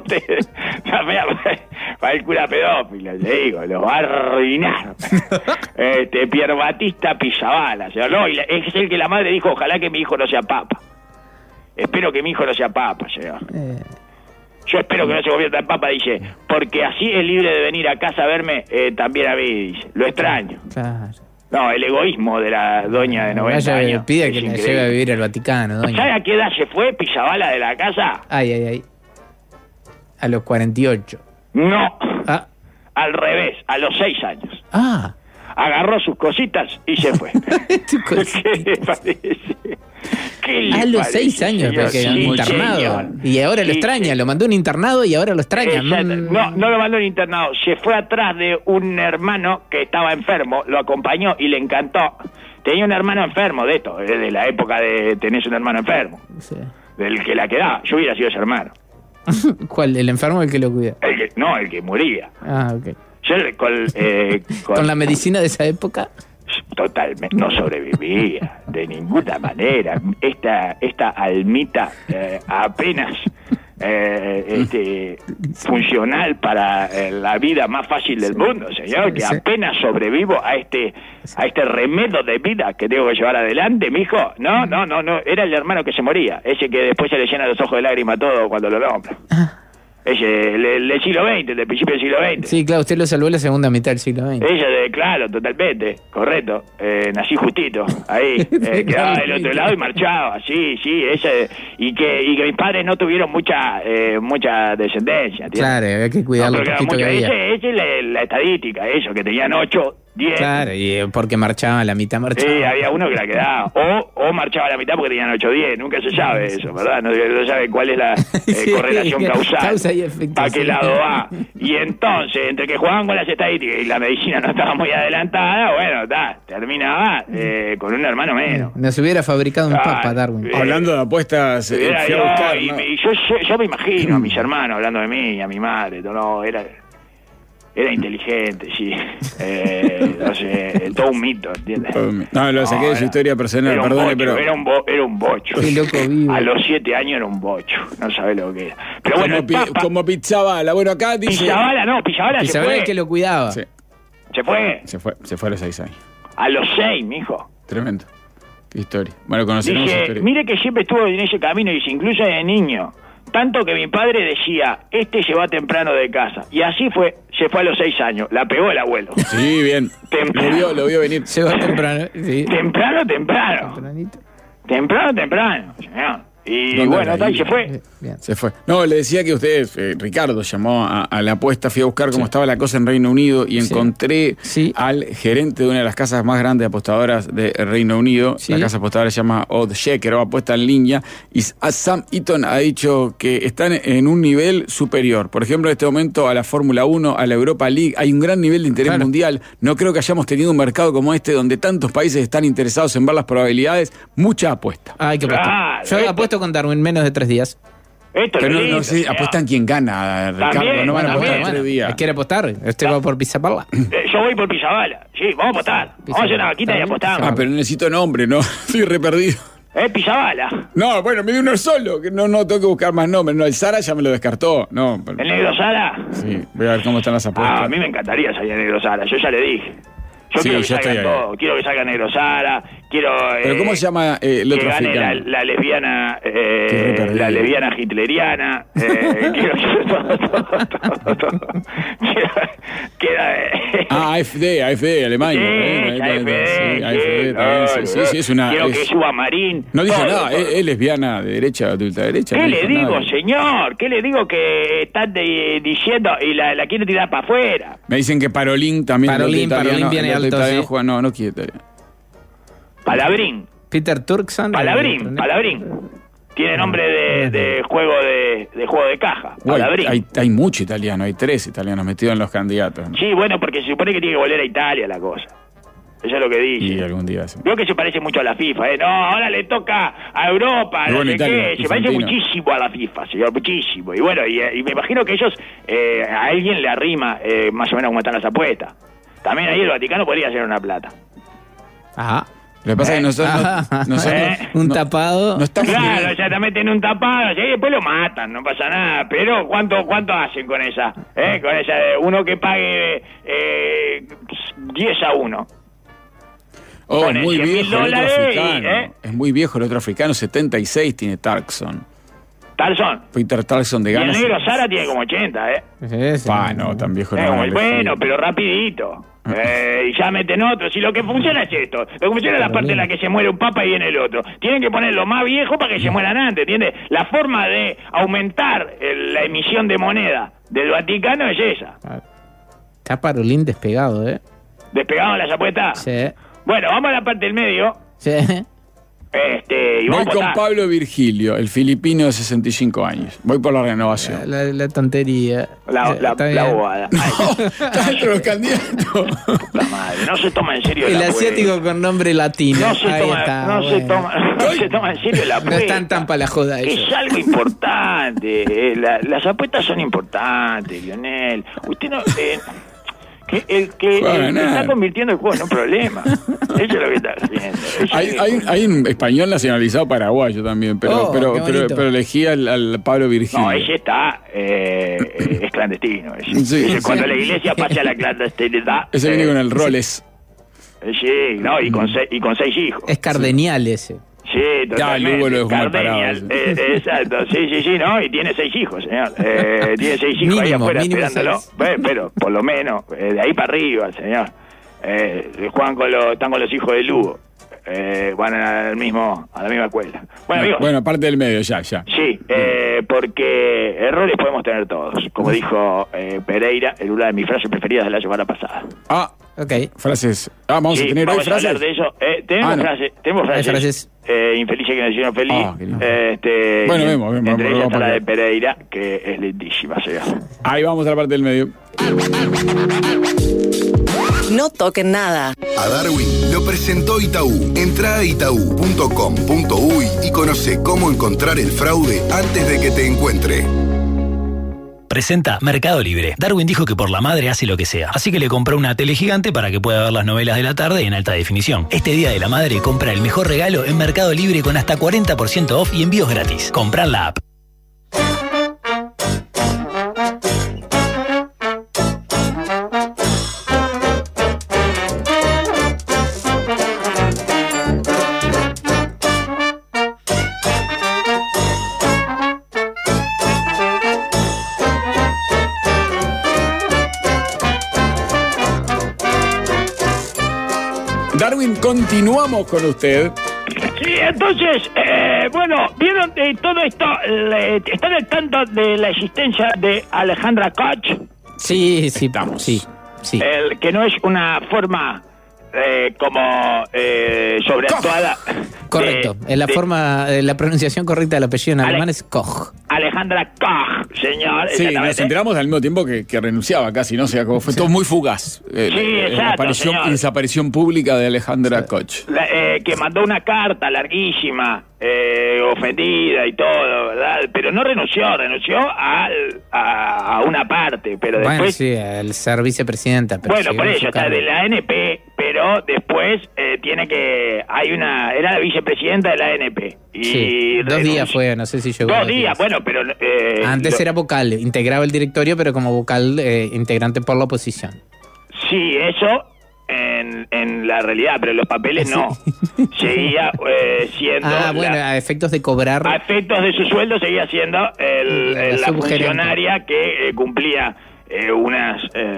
Speaker 3: para el cura pedófilo, le digo, lo va a arruinar. Pierre Batista Pizzaballa, o sea, no, es el que la madre dijo, ojalá que mi hijo no sea papa. Espero que mi hijo no sea papa, señor. Yo espero que no se convierta en papa, dice, porque así es libre de venir a casa a verme, también a mí, dice. Lo extraño.
Speaker 4: Claro.
Speaker 3: No, el egoísmo de la doña de 90 años.
Speaker 4: Pide que la lleve a vivir al Vaticano, doña.
Speaker 3: ¿Sabe a qué edad se fue Pizzaballa de la casa?
Speaker 4: Ay. A los 48.
Speaker 3: No. Al revés, a los 6 años. Agarró sus cositas y se fue. ¿Qué le parece?
Speaker 4: A los 6 años, porque internado. Señor. Y ahora lo extraña, lo mandó a un internado y ahora lo extraña.
Speaker 3: No lo mandó a un internado, se fue atrás de un hermano que estaba enfermo, lo acompañó y le encantó. Tenía un hermano enfermo de esto, de la época de tenés un hermano enfermo. Sí. Del que la quedaba, yo hubiera sido ese hermano.
Speaker 4: ¿Cuál? ¿El enfermo o el que lo cuida?
Speaker 3: El que moría.
Speaker 4: Ok.
Speaker 3: Yo
Speaker 4: ¿Con la medicina de esa época?
Speaker 3: Totalmente, no sobrevivía de ninguna manera. Esta almita apenas funcional para la vida más fácil del mundo, señor, que apenas sobrevivo a este remedio de vida que tengo que llevar adelante, mijo. No, era el hermano que se moría, ese que después se le llena los ojos de lágrimas todo cuando lo nombra. Ese, del siglo XX, del principio del siglo XX.
Speaker 4: Sí, claro, usted lo salvó en la segunda mitad del siglo XX.
Speaker 3: Claro, totalmente, correcto. Nací justito, ahí. Quedaba del otro lado y marchaba, sí, ese. Y que mis padres no tuvieron mucha descendencia, ¿entiendes?
Speaker 4: Claro, había que cuidarlo un poquito que había.
Speaker 3: Esa es la estadística, eso, que tenían 8, 10.
Speaker 4: Claro, y porque marchaba, la mitad marchaba.
Speaker 3: Sí, había uno que la quedaba. O marchaba la mitad porque tenían 8, 10. Nunca se sabe eso, ¿verdad? No se sabe cuál es la correlación causal.
Speaker 4: Causa y efecto.
Speaker 3: ¿A qué lado va? Y entonces, entre que jugaban con las estadísticas y la medicina no estaba muy adelantada, bueno, terminaba con un hermano menos.
Speaker 4: Nos hubiera fabricado un papa, Darwin.
Speaker 2: Hablando de apuestas,
Speaker 3: yo me imagino a mis hermanos hablando de mí y a mi madre. Era inteligente, sí. No sé, todo un mito, ¿entiendes?
Speaker 2: No, lo saqué de su historia personal, perdone, pero...
Speaker 3: Era un bocho.
Speaker 4: Qué loco vivo.
Speaker 3: A los 7 años era un bocho, no sabe lo que era. Pero bueno,
Speaker 2: como Pizzaballa. Bueno, acá dice...
Speaker 3: Pizzaballa se fue.
Speaker 4: El que lo cuidaba.
Speaker 2: Sí.
Speaker 3: ¿Se fue?
Speaker 2: Se fue a los 6 años.
Speaker 3: A los 6, mijo.
Speaker 2: Tremendo. Qué historia. Bueno, conoceremos esa
Speaker 3: Dice,
Speaker 2: historia.
Speaker 3: mire que siempre estuvo en ese camino, dice, incluso de niño. Tanto que mi padre decía, se va temprano de casa. Y así fue, se fue a los 6 años. La pegó el abuelo.
Speaker 2: Sí, bien.
Speaker 3: Temprano.
Speaker 2: Lo vio venir.
Speaker 4: Se va temprano. Sí.
Speaker 3: Temprano.
Speaker 4: Tempranito.
Speaker 3: Temprano, señor. Y
Speaker 2: ¿Dónde
Speaker 3: bueno,
Speaker 2: era?
Speaker 3: tal, y se fue.
Speaker 4: Bien.
Speaker 2: Se fue. No, le decía que ustedes, Ricardo llamó a la apuesta, fui a buscar cómo estaba la cosa en Reino Unido y encontré al gerente de una de las casas más grandes de apostadoras de Reino Unido.
Speaker 4: Sí.
Speaker 2: La casa apostadora se llama Oddschecker, o apuesta en línea, y Sam Eaton ha dicho que están en un nivel superior. Por ejemplo, en este momento a la Fórmula 1, a la Europa League, hay un gran nivel de interés mundial. No creo que hayamos tenido un mercado como este donde tantos países están interesados en ver las probabilidades. Mucha apuesta.
Speaker 4: Hay que apostar.
Speaker 3: Claro,
Speaker 4: Yo apuesto con Darwin menos de 3 días.
Speaker 3: Esto
Speaker 2: Pero
Speaker 3: es
Speaker 2: no sé,
Speaker 3: lindo,
Speaker 2: apuestan quién gana, Ricardo.
Speaker 3: También,
Speaker 2: No van a apostar
Speaker 3: también.
Speaker 2: 3 días.
Speaker 4: ¿Quiere apostar? Va por Pizapala.
Speaker 3: Yo voy por Pizabala. Sí, vamos a apostar. Vamos a hacer una vaquita y apostamos.
Speaker 2: Ah, pero necesito nombre, ¿no? Estoy re perdido.
Speaker 3: Pizabala.
Speaker 2: No, bueno, me dio uno solo, que no tengo que buscar más nombres. No, el Sara ya me lo descartó. No, pero-
Speaker 3: ¿El negro Sara?
Speaker 2: sí, voy a ver cómo están las apuestas.
Speaker 3: A mí me encantaría salir el negro Sara. Yo ya le dije. Yo
Speaker 2: Sí,
Speaker 3: quiero que
Speaker 2: yo
Speaker 3: salgan
Speaker 2: estoy ahí.
Speaker 3: todos. Quiero que salga negro Sara. Quiero...
Speaker 2: Pero ¿cómo se llama el
Speaker 3: que
Speaker 2: otro
Speaker 3: gane
Speaker 2: africano?
Speaker 3: la lesbiana
Speaker 2: re perdido.
Speaker 3: la lesbiana hitleriana quiero todo.
Speaker 2: AfD, Alemania.
Speaker 3: Sí,
Speaker 2: AfD, sí, es una...
Speaker 3: quiero
Speaker 2: es-
Speaker 3: que suba Marín.
Speaker 2: no dijo
Speaker 3: todo,
Speaker 2: nada,
Speaker 3: todo.
Speaker 2: es lesbiana de derecha, de ultraderecha.
Speaker 3: ¿Qué
Speaker 2: no
Speaker 3: le
Speaker 2: dijo
Speaker 3: digo,
Speaker 2: nada.
Speaker 3: señor? ¿Qué le digo que están diciendo y la quiere tirar para afuera?
Speaker 2: Me dicen que Parolín también.
Speaker 4: Parolín viene
Speaker 2: el
Speaker 4: alto,
Speaker 2: italiano
Speaker 4: sí.
Speaker 2: juega, no quiere italiano.
Speaker 3: Palabrín.
Speaker 4: Peter Turkson.
Speaker 3: Palabrín. Tiene nombre de juego de juego de caja.
Speaker 2: Uy,
Speaker 3: Palabrín.
Speaker 2: hay mucho italiano, hay 3 italianos metidos en los candidatos. ¿no?
Speaker 3: Sí, bueno, porque se supone que tiene que volver a Italia la cosa. Eso es lo que dice.
Speaker 2: Y algún día sí.
Speaker 3: Veo que se parece mucho a la FIFA, ¿eh? No, ahora le toca a Europa,
Speaker 2: Y
Speaker 3: no
Speaker 2: bueno,
Speaker 3: sé
Speaker 2: Italia,
Speaker 3: qué. Se parece
Speaker 2: Infantino.
Speaker 3: muchísimo a la FIFA, señor, muchísimo. Y bueno, y me imagino que ellos, a alguien le arrima más o menos cómo están las apuestas. También ahí el Vaticano podría hacer una plata.
Speaker 4: Ajá.
Speaker 2: Lo que pasa es que nosotros
Speaker 4: Un
Speaker 2: no-
Speaker 4: tapado.
Speaker 2: no estamos
Speaker 3: Claro, ya te meten un tapado, y después lo matan, no pasa nada. Pero ¿cuánto hacen con esa? Con esa de uno que pague 10-1.
Speaker 2: Oh,
Speaker 3: Ponen
Speaker 2: muy
Speaker 3: 100.000
Speaker 2: viejo el otro
Speaker 3: dólares,
Speaker 2: africano. Es muy viejo el otro africano, 76 tiene Tarkson.
Speaker 3: Tarzón.
Speaker 2: Peter Tarkson de
Speaker 3: Y el
Speaker 2: ganas.
Speaker 3: negro Sara tiene como 80,
Speaker 4: Sí, sí.
Speaker 2: No, tan viejo no. van a
Speaker 3: Bueno,
Speaker 2: elegir.
Speaker 3: pero rapidito. Y ya meten otro. Si lo que funciona es esto. Lo que funciona es la parte en la que se muere un papa y viene el otro. Tienen que ponerlo más viejo para que se mueran antes, ¿entiendes? La forma de aumentar la emisión de moneda del Vaticano es esa.
Speaker 4: Está Parolín despegado, ¿eh?
Speaker 3: ¿Despegamos las apuestas?
Speaker 4: Sí.
Speaker 3: Bueno, vamos a la parte del medio.
Speaker 4: Sí.
Speaker 3: Y
Speaker 2: Voy
Speaker 3: vamos a
Speaker 2: con
Speaker 3: votar.
Speaker 2: Pablo Virgilio, el filipino de 65 años. Voy por la renovación.
Speaker 4: La tontería.
Speaker 3: La
Speaker 4: Está bien.
Speaker 3: bobada. Ay,
Speaker 2: Está entre los candidatos.
Speaker 3: puta madre, no se toma en serio
Speaker 4: El
Speaker 3: la
Speaker 4: asiático
Speaker 3: apuesta.
Speaker 4: con nombre latino.
Speaker 3: No se
Speaker 4: Ahí
Speaker 3: toma,
Speaker 4: está,
Speaker 3: no se
Speaker 4: bueno.
Speaker 3: toma, no se toma en serio la
Speaker 4: No
Speaker 3: apuesta.
Speaker 4: están tan para la joda ellos.
Speaker 3: Es algo importante. Las apuestas son importantes, Lionel. Usted no. Que el que
Speaker 2: Juega a ganar.
Speaker 3: está convirtiendo el juego en un problema. Eso es lo que está haciendo. Eso es lo que-
Speaker 2: Hay un español nacionalizado paraguayo también, pero,
Speaker 4: Oh,
Speaker 2: pero,
Speaker 4: qué
Speaker 2: pero,
Speaker 4: bonito.
Speaker 2: pero elegí al Pablo Virgilio.
Speaker 3: No, ese está. Es clandestino. Ese.
Speaker 2: Sí,
Speaker 3: Ese,
Speaker 2: sí.
Speaker 3: cuando la iglesia pase a la clandestinidad.
Speaker 2: Ese viene con el Rolex.
Speaker 3: Sí, no, y con 6 hijos.
Speaker 4: Es cardenial ese.
Speaker 3: Sí, totalmente.
Speaker 2: Lugo lo dejó mal
Speaker 3: Cardenial,
Speaker 2: parado,
Speaker 3: exacto, sí, no, y tiene 6 hijos, señor. Tiene 6 hijos ahí
Speaker 4: Mínimo,
Speaker 3: afuera
Speaker 4: mínimo
Speaker 3: esperándolo.
Speaker 4: 6.
Speaker 3: Pero, por lo menos, de ahí para arriba, señor. Juegan están con los hijos de Lugo. Van a la misma escuela. Bueno, amigos.
Speaker 2: Bueno, parte del medio, ya.
Speaker 3: Sí, porque errores podemos tener todos. Como dijo Pereira, en una de mis frases preferidas de la semana pasada.
Speaker 2: Ah,
Speaker 4: Ok.
Speaker 2: frases. Vamos
Speaker 3: Sí,
Speaker 2: a tener hoy
Speaker 3: vamos a hablar
Speaker 2: frases.
Speaker 3: de eso. Tenemos
Speaker 2: no.
Speaker 3: tenemos
Speaker 4: Hay
Speaker 3: frases.
Speaker 4: frases.
Speaker 3: Infelices que nos hicieron feliz.
Speaker 2: Ah, qué lindo.
Speaker 3: y
Speaker 2: Bueno, vemos,
Speaker 3: entre ellas
Speaker 2: vamos
Speaker 3: está la
Speaker 2: para
Speaker 3: de
Speaker 2: acá.
Speaker 3: Pereira, que es lindísima, señor.
Speaker 2: Ahí vamos a la parte del medio.
Speaker 5: No toquen nada.
Speaker 1: A Darwin lo presentó Itaú. Entra a itaú.com.uy y conoce cómo encontrar el fraude antes de que te encuentre.
Speaker 6: Presenta Mercado Libre. Darwin dijo que por la madre hace lo que sea, así que le compró una tele gigante para que pueda ver las novelas de la tarde en alta definición. Este Día de la Madre compra el mejor regalo en Mercado Libre con hasta 40% off y envíos gratis. Comprar la app.
Speaker 2: Darwin, continuamos con usted.
Speaker 3: Sí, entonces, bueno, vieron todo esto, ¿están al tanto de la existencia de Alejandra Koch?
Speaker 4: Sí,
Speaker 2: Estamos.
Speaker 4: sí.
Speaker 3: Que no es una forma como sobreactuada.
Speaker 4: Correcto. La pronunciación correcta del apellido en alemán es Koch.
Speaker 3: Alejandra Koch, señor.
Speaker 2: Sí, nos enteramos al mismo tiempo que renunciaba casi, ¿no? O sea, como fue todo muy fugaz.
Speaker 3: exacto,
Speaker 2: La desaparición pública de Alejandra Koch.
Speaker 3: Que mandó una carta larguísima, ofendida y todo, ¿verdad? Pero no renunció a una parte, pero después...
Speaker 4: Bueno, sí, al ser vicepresidenta. Pero
Speaker 3: bueno, por ello, está de la ANP, pero después era la vicepresidenta de la ANP. Y
Speaker 4: sí, 2 días fue, no sé si llegó.
Speaker 3: 2 días, bueno, pero...
Speaker 4: Antes era vocal, integraba el directorio, pero como vocal integrante por la oposición.
Speaker 3: Sí, eso en la realidad, pero en los papeles no. Seguía siendo...
Speaker 4: a efectos de cobrar...
Speaker 3: A efectos de su sueldo seguía siendo la funcionaria que cumplía unas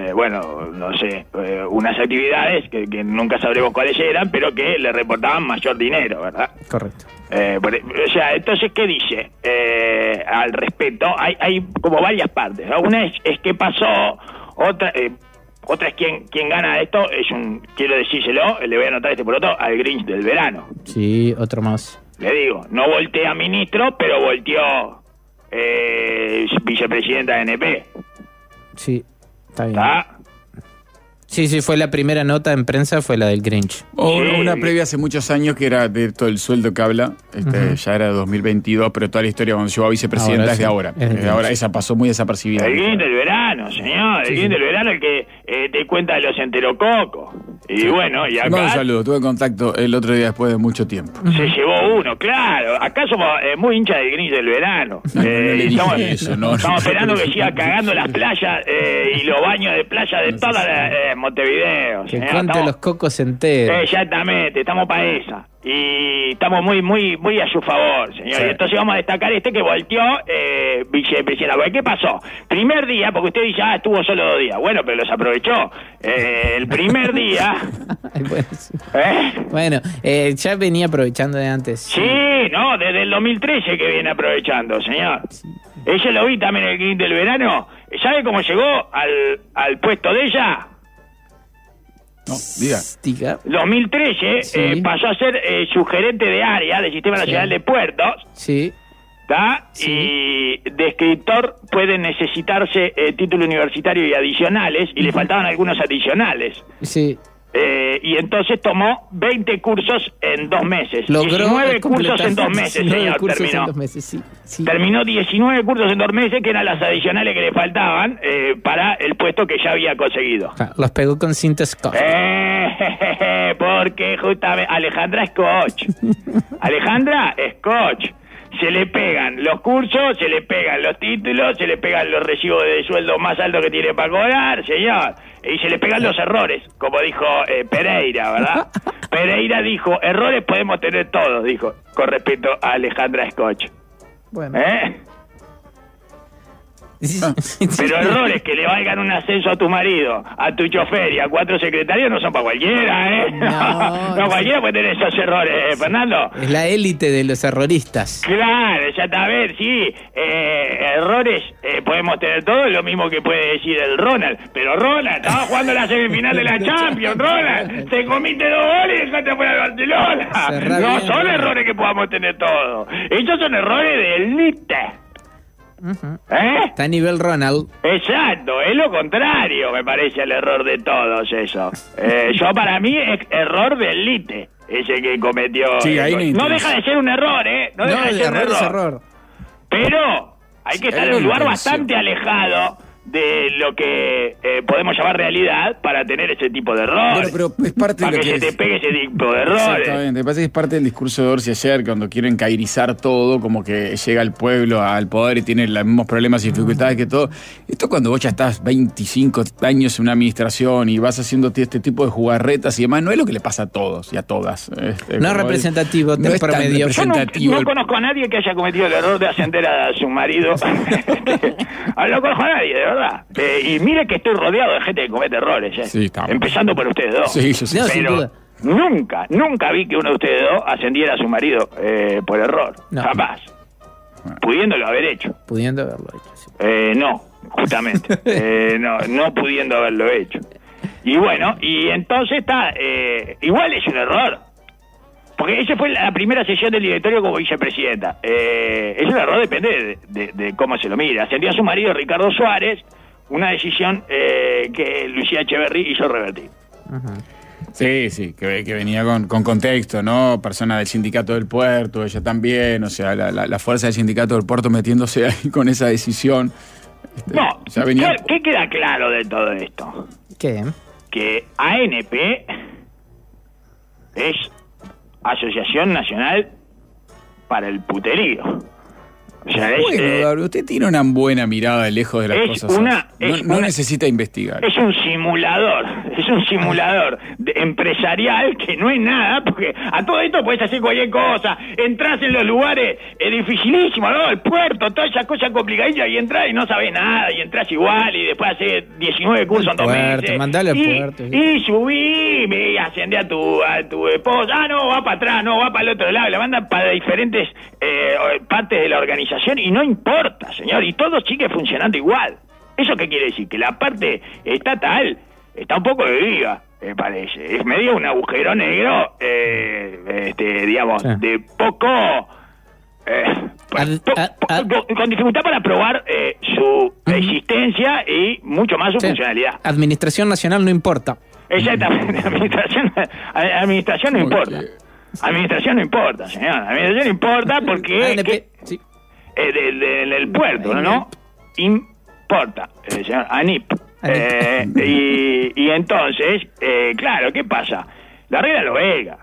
Speaker 3: actividades que nunca sabremos cuáles eran, pero que le reportaban mayor dinero, ¿verdad?
Speaker 4: Correcto.
Speaker 3: Entonces, ¿qué dice al respecto? Hay como varias partes, ¿no? Una es que pasó, otra es quien gana esto, quiero decírselo, le voy a anotar por otro, al Grinch del verano.
Speaker 4: Sí, otro más.
Speaker 3: Le digo, no voltea ministro, pero volteó vicepresidenta de ANP.
Speaker 4: Sí, está bien. Sí, fue la primera nota en prensa, fue la del Grinch.
Speaker 2: Una previa hace muchos años que era de todo el sueldo que habla, ya era de 2022, pero toda la historia cuando llegó a vicepresidenta es de ahora. Esa pasó muy desapercibida.
Speaker 3: El Grinch del verano, señor, el Grinch del verano, el que te cuenta de los enterococos. Y bueno, y acá...
Speaker 2: No, un saludo, tuve contacto el otro día después de mucho tiempo.
Speaker 3: Se llevó uno, claro. Acá somos muy hinchas del Grinch del verano. Estamos esperando que siga cagando las playas y los baños de playa de toda Montevideo.
Speaker 4: Que cuente los cocos enteros.
Speaker 3: Exactamente, estamos para esa. Y estamos muy a su favor, señor. Sí. Y entonces vamos a destacar que volteó vicepresidenta. ¿Qué pasó? Primer día, porque usted dice, estuvo solo 2 días. Bueno, pero los aprovechó. El primer día...
Speaker 4: Bueno, ya venía aprovechando de antes.
Speaker 3: Sí, no, desde el 2013 que viene aprovechando, señor. Sí. Ella lo vi también en el Grinch del verano. ¿Sabe cómo llegó al puesto de ella?
Speaker 2: No, diga.
Speaker 3: 2013 pasó a ser su gerente de área del Sistema Nacional de Puertos.
Speaker 4: Sí.
Speaker 3: ¿Está? Sí. Y de escritor puede necesitarse título universitario y adicionales, y le faltaban algunos adicionales.
Speaker 4: Sí.
Speaker 3: Y entonces tomó 20 cursos en 2 meses.
Speaker 4: Logró
Speaker 3: 19 cursos en 2 meses, señor, terminó.
Speaker 4: En 2 meses, sí.
Speaker 3: Terminó 19 cursos en 2 meses, que eran las adicionales que le faltaban para el puesto que ya había conseguido.
Speaker 4: Los pegó con cinta Scotch.
Speaker 3: Porque justamente Alejandra Scotch. Alejandra Scotch. Se le pegan los cursos, se le pegan los títulos, se le pegan los recibos de sueldo más altos que tiene para cobrar, señor. Y se le pegan los errores, como dijo Pereira, ¿verdad? Pereira dijo, errores podemos tener todos, dijo, con respecto a Alejandra Scotch.
Speaker 4: Bueno.
Speaker 3: Pero errores que le valgan un ascenso a tu marido, a tu chofer y a 4 secretarios no son para cualquiera, No cualquiera puede tener esos errores, Fernando.
Speaker 4: Es la élite de los erroristas.
Speaker 3: Claro, ya está, a ver, sí, errores podemos tener todos, lo mismo que puede decir el Ronald. Pero Ronald, estaba jugando la semifinal de la Champions, Ronald. Te comiste 2 goles y dejaste fuera de Barcelona. No son errores que podamos tener todos. Esos son errores de élite.
Speaker 4: Está a nivel Ronald.
Speaker 3: Exacto, es lo contrario, me parece, el error de todos eso. Yo para mí es error de élite ese que cometió.
Speaker 2: Sí, ahí
Speaker 3: no deja de ser un error, No deja de ser un error. Pero hay que estar en un lugar bastante alejado de lo que podemos llamar realidad para tener ese tipo de errores.
Speaker 2: Pero es parte
Speaker 3: para
Speaker 2: de lo
Speaker 3: que se te pegue ese tipo de errores.
Speaker 2: Exactamente, me parece que es parte del discurso de Orsi ayer, cuando quieren cairizar todo, como que llega el pueblo al poder y tiene los mismos problemas y dificultades que todo. Esto cuando vos ya estás 25 años en una administración y vas haciendo este tipo de jugarretas y demás, no es lo que le pasa a todos y a todas.
Speaker 4: No es representativo,
Speaker 2: no es tan
Speaker 4: promedio.
Speaker 2: representativo.
Speaker 3: Yo no conozco a nadie que haya cometido el error de ascender a su marido. No conozco a nadie, de verdad. Y mire que estoy rodeado de gente que comete errores,
Speaker 2: Sí,
Speaker 3: empezando por ustedes dos.
Speaker 2: Sí, yo sí.
Speaker 4: No, sin duda.
Speaker 3: Nunca vi que uno de ustedes dos ascendiera a su marido por error.
Speaker 4: No.
Speaker 3: Jamás. Pudiéndolo haber hecho.
Speaker 4: Pudiendo haberlo hecho, sí.
Speaker 3: No, justamente. No pudiendo haberlo hecho. Y bueno, y entonces está... igual es un error. Porque esa fue la primera sesión del directorio como vicepresidenta. Es un error, depende de cómo se lo mire. Ascendió a su marido Ricardo Suárez, una decisión que Lucía Echeverri hizo revertir.
Speaker 4: Ajá.
Speaker 2: Sí, que venía con contexto, ¿no? Persona del sindicato del puerto, ella también, o sea, la fuerza del sindicato del puerto metiéndose ahí con esa decisión.
Speaker 3: No,
Speaker 2: ya venía...
Speaker 3: ¿qué queda claro de todo esto?
Speaker 4: ¿Qué?
Speaker 3: Que ANP es Asociación Nacional para el Puterío. O sea,
Speaker 2: bueno, Gabriel, usted tiene una buena mirada de lejos de las
Speaker 3: es
Speaker 2: cosas.
Speaker 3: una-
Speaker 2: No,
Speaker 3: es
Speaker 2: no
Speaker 3: una-
Speaker 2: necesita investigar.
Speaker 3: Es un simulador empresarial que no es nada, porque a todo esto puedes hacer cualquier cosa, entras en los lugares, es dificilísimo, ¿no? El puerto, todas esas cosas complicadillas, y entras y no sabes nada, y entras igual, y después haces 19 cursos en 2
Speaker 4: Puerto,
Speaker 3: meses.
Speaker 4: mandale al puerto.
Speaker 3: Y subí, y ascendí a tu esposa, no, va para atrás, no, va para el otro lado, la mandan para diferentes partes de la organización, y no importa, señor, y todo sigue funcionando igual. ¿Eso qué quiere decir? Que la parte estatal está un poco de viva, me parece. Es medio un agujero negro, digamos,
Speaker 4: Sí.
Speaker 3: de poco... con dificultad para probar su existencia y mucho más su
Speaker 4: Sí.
Speaker 3: funcionalidad.
Speaker 4: Administración Nacional no importa.
Speaker 3: Exactamente, administración no importa. Administración no importa, señor. Administración no importa porque...
Speaker 4: ANP, sí.
Speaker 3: del puerto, ¿no? Importa, señor ANIP. Y entonces, claro, ¿qué pasa? La regla lo vega.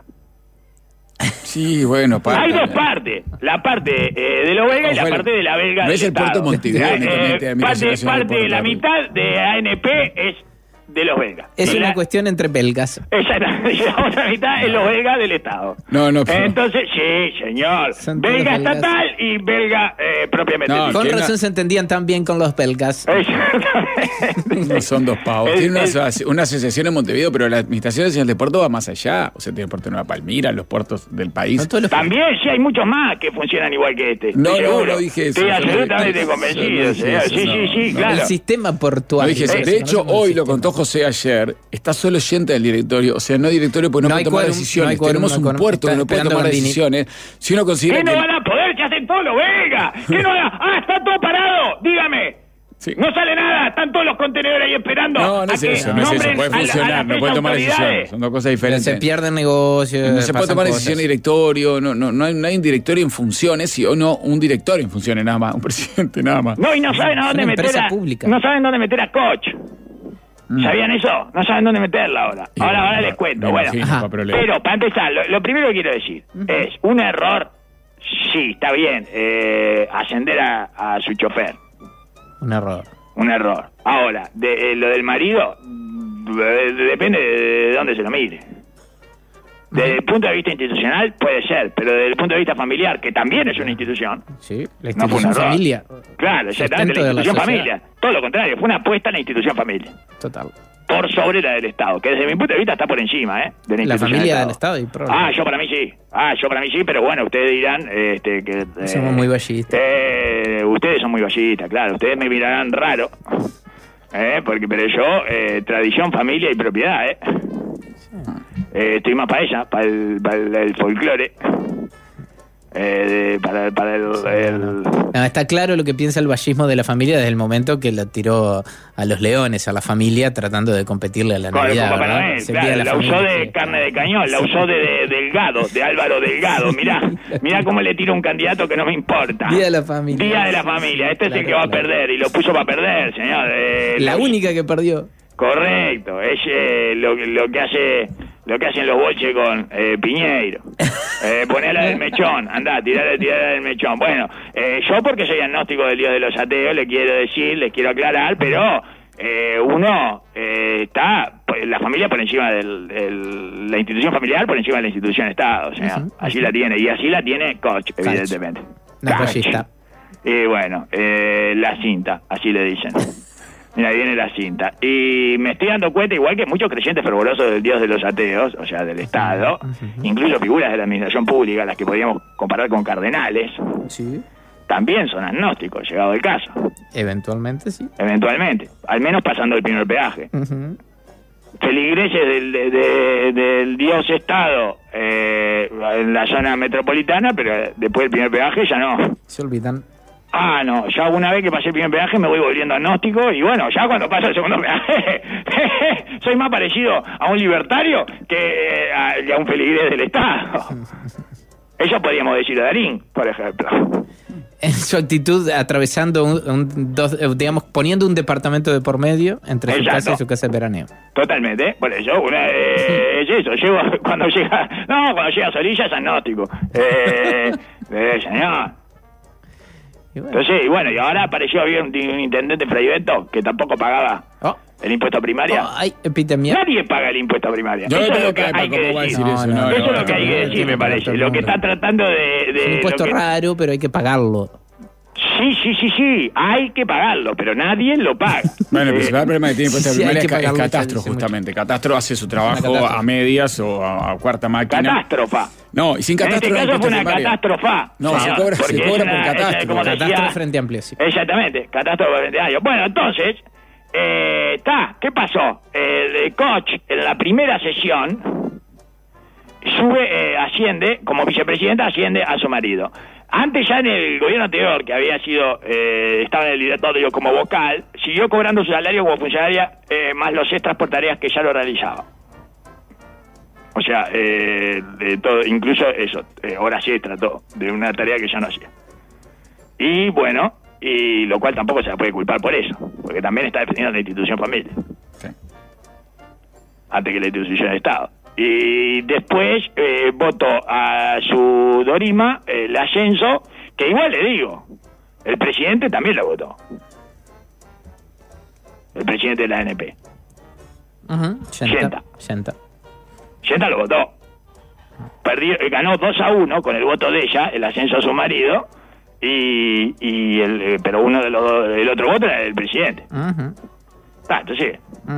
Speaker 2: Sí, bueno,
Speaker 3: Hay dos partes, la parte de lo belga y la
Speaker 2: Bueno,
Speaker 3: parte de la belga
Speaker 2: no
Speaker 3: del
Speaker 2: es el
Speaker 3: Estado.
Speaker 2: puerto Montevideo, únicamente, Administración Nacional del
Speaker 3: Parte de la
Speaker 2: Puerto.
Speaker 3: mitad de ANP es de los belgas.
Speaker 4: Es
Speaker 3: Y
Speaker 4: una
Speaker 3: la-
Speaker 4: cuestión entre belgas.
Speaker 3: Exactamente, y la otra mitad es los belgas del Estado.
Speaker 2: No, pero-
Speaker 3: Entonces, sí, señor.
Speaker 4: Son todos
Speaker 3: Belga
Speaker 4: belgas.
Speaker 3: estatal y belga propiamente
Speaker 2: No,
Speaker 3: dicho.
Speaker 4: Con
Speaker 2: que
Speaker 4: razón
Speaker 2: no-
Speaker 4: se entendían tan bien con los belgas.
Speaker 3: Exactamente.
Speaker 2: No son dos pavos.
Speaker 3: El-
Speaker 2: Tiene
Speaker 3: el-
Speaker 2: una asociación en Montevideo, pero la Administración Nacional de Puerto va más allá. O sea, tiene el puerto de Nueva Palmira, los puertos del país.
Speaker 4: No todos los-
Speaker 3: También sí hay muchos más que funcionan igual que este.
Speaker 2: No,
Speaker 3: Estoy
Speaker 2: no,
Speaker 3: seguro.
Speaker 2: no dije eso.
Speaker 3: Estoy
Speaker 2: Yo no
Speaker 3: absolutamente
Speaker 2: dije-
Speaker 3: convencido,
Speaker 2: yo no dije
Speaker 3: señor.
Speaker 2: eso,
Speaker 3: Sí,
Speaker 2: no,
Speaker 3: sí, sí,
Speaker 2: no.
Speaker 3: claro.
Speaker 4: El sistema
Speaker 2: No
Speaker 4: portuario.
Speaker 2: dije eso.
Speaker 4: Se
Speaker 2: De hecho,
Speaker 4: conoce como
Speaker 2: hoy lo
Speaker 4: sistema.
Speaker 2: contó José ayer. Está solo oyente del directorio. O sea, no directorio porque no,
Speaker 4: No
Speaker 2: puede
Speaker 4: hay
Speaker 2: tomar
Speaker 4: quórum,
Speaker 2: decisiones.
Speaker 4: no hay quórum,
Speaker 2: Tenemos
Speaker 4: no hay
Speaker 2: un
Speaker 4: quórum.
Speaker 2: puerto que
Speaker 4: Está
Speaker 2: no puede
Speaker 4: esperando
Speaker 2: tomar
Speaker 4: Bandini.
Speaker 2: decisiones. Si uno considera
Speaker 3: ¿Qué no
Speaker 2: que...
Speaker 3: van a poder? ¿Qué hacen todos los belgas? ¿Qué no van a... Ah, está todo parado. Dígame.
Speaker 2: Sí.
Speaker 3: No sale nada. Están todos los contenedores ahí esperando.
Speaker 2: No, no
Speaker 3: a
Speaker 2: es
Speaker 3: que
Speaker 2: eso, no es eso.
Speaker 3: nombren
Speaker 2: Puede
Speaker 3: a
Speaker 2: funcionar,
Speaker 3: las
Speaker 2: no
Speaker 3: tres
Speaker 2: puede tomar
Speaker 3: autoridades.
Speaker 2: decisiones. Son dos cosas
Speaker 4: Pero
Speaker 2: diferentes.
Speaker 4: se pierden negocios.
Speaker 2: No se puede
Speaker 4: pasan
Speaker 2: tomar
Speaker 4: cosas.
Speaker 2: decisión de directorio, no hay un directorio en funciones, o no un directorio en funciones nada más, un presidente nada más.
Speaker 3: No, y no saben a
Speaker 4: Es
Speaker 3: dónde
Speaker 4: una
Speaker 3: meter
Speaker 4: empresa
Speaker 3: a...
Speaker 4: pública.
Speaker 3: No saben dónde meter a Koch. ¿Sabían eso? No saben dónde meterla ahora.
Speaker 2: Y
Speaker 3: Ahora
Speaker 2: bueno,
Speaker 3: les cuento.
Speaker 2: me
Speaker 3: Bueno,
Speaker 2: imagino,
Speaker 4: Ajá.
Speaker 2: pa' problema.
Speaker 3: pero para empezar, lo primero que quiero decir es un error. Sí, está bien, ascender a su chofer.
Speaker 4: Un error.
Speaker 3: Un error. Ahora, lo del marido, depende de dónde se lo mire. Desde el punto de vista institucional puede ser, pero desde el punto de vista familiar, que también es una institución.
Speaker 4: Sí, la
Speaker 3: No fue un
Speaker 4: institución
Speaker 3: error.
Speaker 4: familia.
Speaker 3: Claro, exactamente,
Speaker 4: Sustento
Speaker 3: la
Speaker 4: de la
Speaker 3: institución
Speaker 4: sociedad.
Speaker 3: familia. Todo lo contrario, fue una apuesta en la institución familia.
Speaker 4: Total.
Speaker 3: Por sobre la del Estado, que desde mi punto de vista está por encima, de la
Speaker 4: La
Speaker 3: institución
Speaker 4: familia del Estado y pro.
Speaker 3: Yo para mí sí, pero bueno, ustedes dirán que...
Speaker 4: Somos muy vallistas.
Speaker 3: Ustedes son muy vallistas, claro, ustedes me mirarán raro, pero yo, tradición, familia y propiedad, estoy más para ella, para el folclore, para el...
Speaker 4: No, está claro lo que piensa el vallismo de la familia desde el momento que lo tiró a los leones, a la familia, tratando de competirle a la
Speaker 3: Con
Speaker 4: Navidad.
Speaker 3: Papá
Speaker 4: ¿verdad?
Speaker 3: Noel,
Speaker 4: Se
Speaker 3: claro,
Speaker 4: pide a
Speaker 3: la usó
Speaker 4: familia,
Speaker 3: de
Speaker 4: sí.
Speaker 3: carne de cañón, la usó de Delgado, de Álvaro Delgado. Mirá cómo le tiro un candidato que no me importa.
Speaker 4: Día de la familia.
Speaker 3: Día de la familia. Este es el
Speaker 4: Claro,
Speaker 3: que va a
Speaker 4: claro.
Speaker 3: perder y lo puso para perder, señor.
Speaker 4: La única que perdió.
Speaker 3: Correcto, es lo que hacen los bolches con Piñeiro. Ponela del mechón, andá, tirala del mechón. Bueno, yo porque soy agnóstico del Dios de los ateos, les quiero aclarar, pero uno está, la familia por encima la institución familiar por encima de la institución Estado, o sea, así la tiene, y así la tiene Koch, evidentemente.
Speaker 4: Una
Speaker 3: Koch.
Speaker 4: pollista.
Speaker 3: Y bueno, la cinta, así le dicen. Mira, ahí viene la cinta. Y me estoy dando cuenta, igual que muchos creyentes fervorosos del Dios de los ateos, o sea, del Estado, incluso figuras de la administración pública, las que podríamos comparar con cardenales,
Speaker 4: Sí.
Speaker 3: también son agnósticos, llegado el caso.
Speaker 4: Eventualmente, sí.
Speaker 3: Eventualmente, al menos pasando el primer peaje. Feligreses del Dios Estado en la zona metropolitana, pero después del primer peaje ya no.
Speaker 4: Se olvidan.
Speaker 3: Ah, no, ya una vez que pasé el primer peaje me voy volviendo agnóstico y bueno, ya cuando pasa el segundo peaje soy más parecido a un libertario que a un feligrés del Estado. Eso podríamos decir a Darín, por ejemplo.
Speaker 4: En su actitud atravesando digamos, poniendo un departamento de por medio entre su
Speaker 3: Exacto.
Speaker 4: casa y su casa de veraneo.
Speaker 3: Totalmente, por eso, es eso, cuando llega Solilla es agnóstico. Señor.
Speaker 4: Y bueno.
Speaker 3: Entonces, y bueno, y ahora apareció, había un intendente Fray Bento que tampoco pagaba
Speaker 4: Oh.
Speaker 3: el impuesto a primaria.
Speaker 4: Oh, hay epidemia.
Speaker 3: Nadie paga el impuesto a primaria.
Speaker 2: Yo
Speaker 3: Eso
Speaker 2: no
Speaker 3: es lo
Speaker 2: creo
Speaker 3: que
Speaker 2: que
Speaker 3: hay que
Speaker 2: ¿cómo va a
Speaker 3: decir.
Speaker 2: decir eso?
Speaker 4: No,
Speaker 3: Eso es lo que hay que decir, me parece. Lo que está tratando de
Speaker 4: Es un impuesto
Speaker 3: lo que-
Speaker 4: raro, pero hay que pagarlo.
Speaker 3: Sí, hay que pagarlo, pero nadie lo paga.
Speaker 2: Bueno, el principal problema que tiene impuesto a
Speaker 4: Sí, hay
Speaker 2: primaria
Speaker 4: que
Speaker 2: es
Speaker 4: pagarlo,
Speaker 2: Catastro,
Speaker 4: dice mucho.
Speaker 2: justamente. Catastro hace su trabajo
Speaker 4: catástrofe.
Speaker 2: a medias o a cuarta máquina.
Speaker 3: Catástrofa.
Speaker 2: No, y sin
Speaker 3: En este
Speaker 2: catastro no hay
Speaker 3: caso fue
Speaker 2: impuesto a
Speaker 3: una
Speaker 2: primaria.
Speaker 3: catástrofa.
Speaker 2: No, se cobra
Speaker 3: porque es
Speaker 2: por
Speaker 3: una-
Speaker 2: catastro.
Speaker 3: es como se
Speaker 4: Catastro
Speaker 3: decía-
Speaker 4: frente amplio, sí.
Speaker 3: Exactamente, catástrofe frente amplio. Bueno, entonces, ¿qué pasó? El coach en la primera sesión asciende, como vicepresidenta, asciende a su marido. Antes ya en el gobierno anterior, que había sido, estaba en el directorio como vocal, siguió cobrando su salario como funcionaria, más los extras por tareas que ya lo realizaba. O sea, de todo, incluso eso, horas extra, todo, de una tarea que ya no hacía. Y bueno, y lo cual tampoco se la puede culpar por eso, porque también está defendiendo la institución familia,
Speaker 2: Sí.
Speaker 3: antes que la institución de Estado. Y después votó a su Dorima el ascenso, que igual le digo, el presidente también lo votó. El presidente de la ANP.
Speaker 4: Yenta.
Speaker 3: Yenta lo votó. Ganó 2-1 con el voto de ella, el ascenso a su marido, pero el otro voto era del presidente. Entonces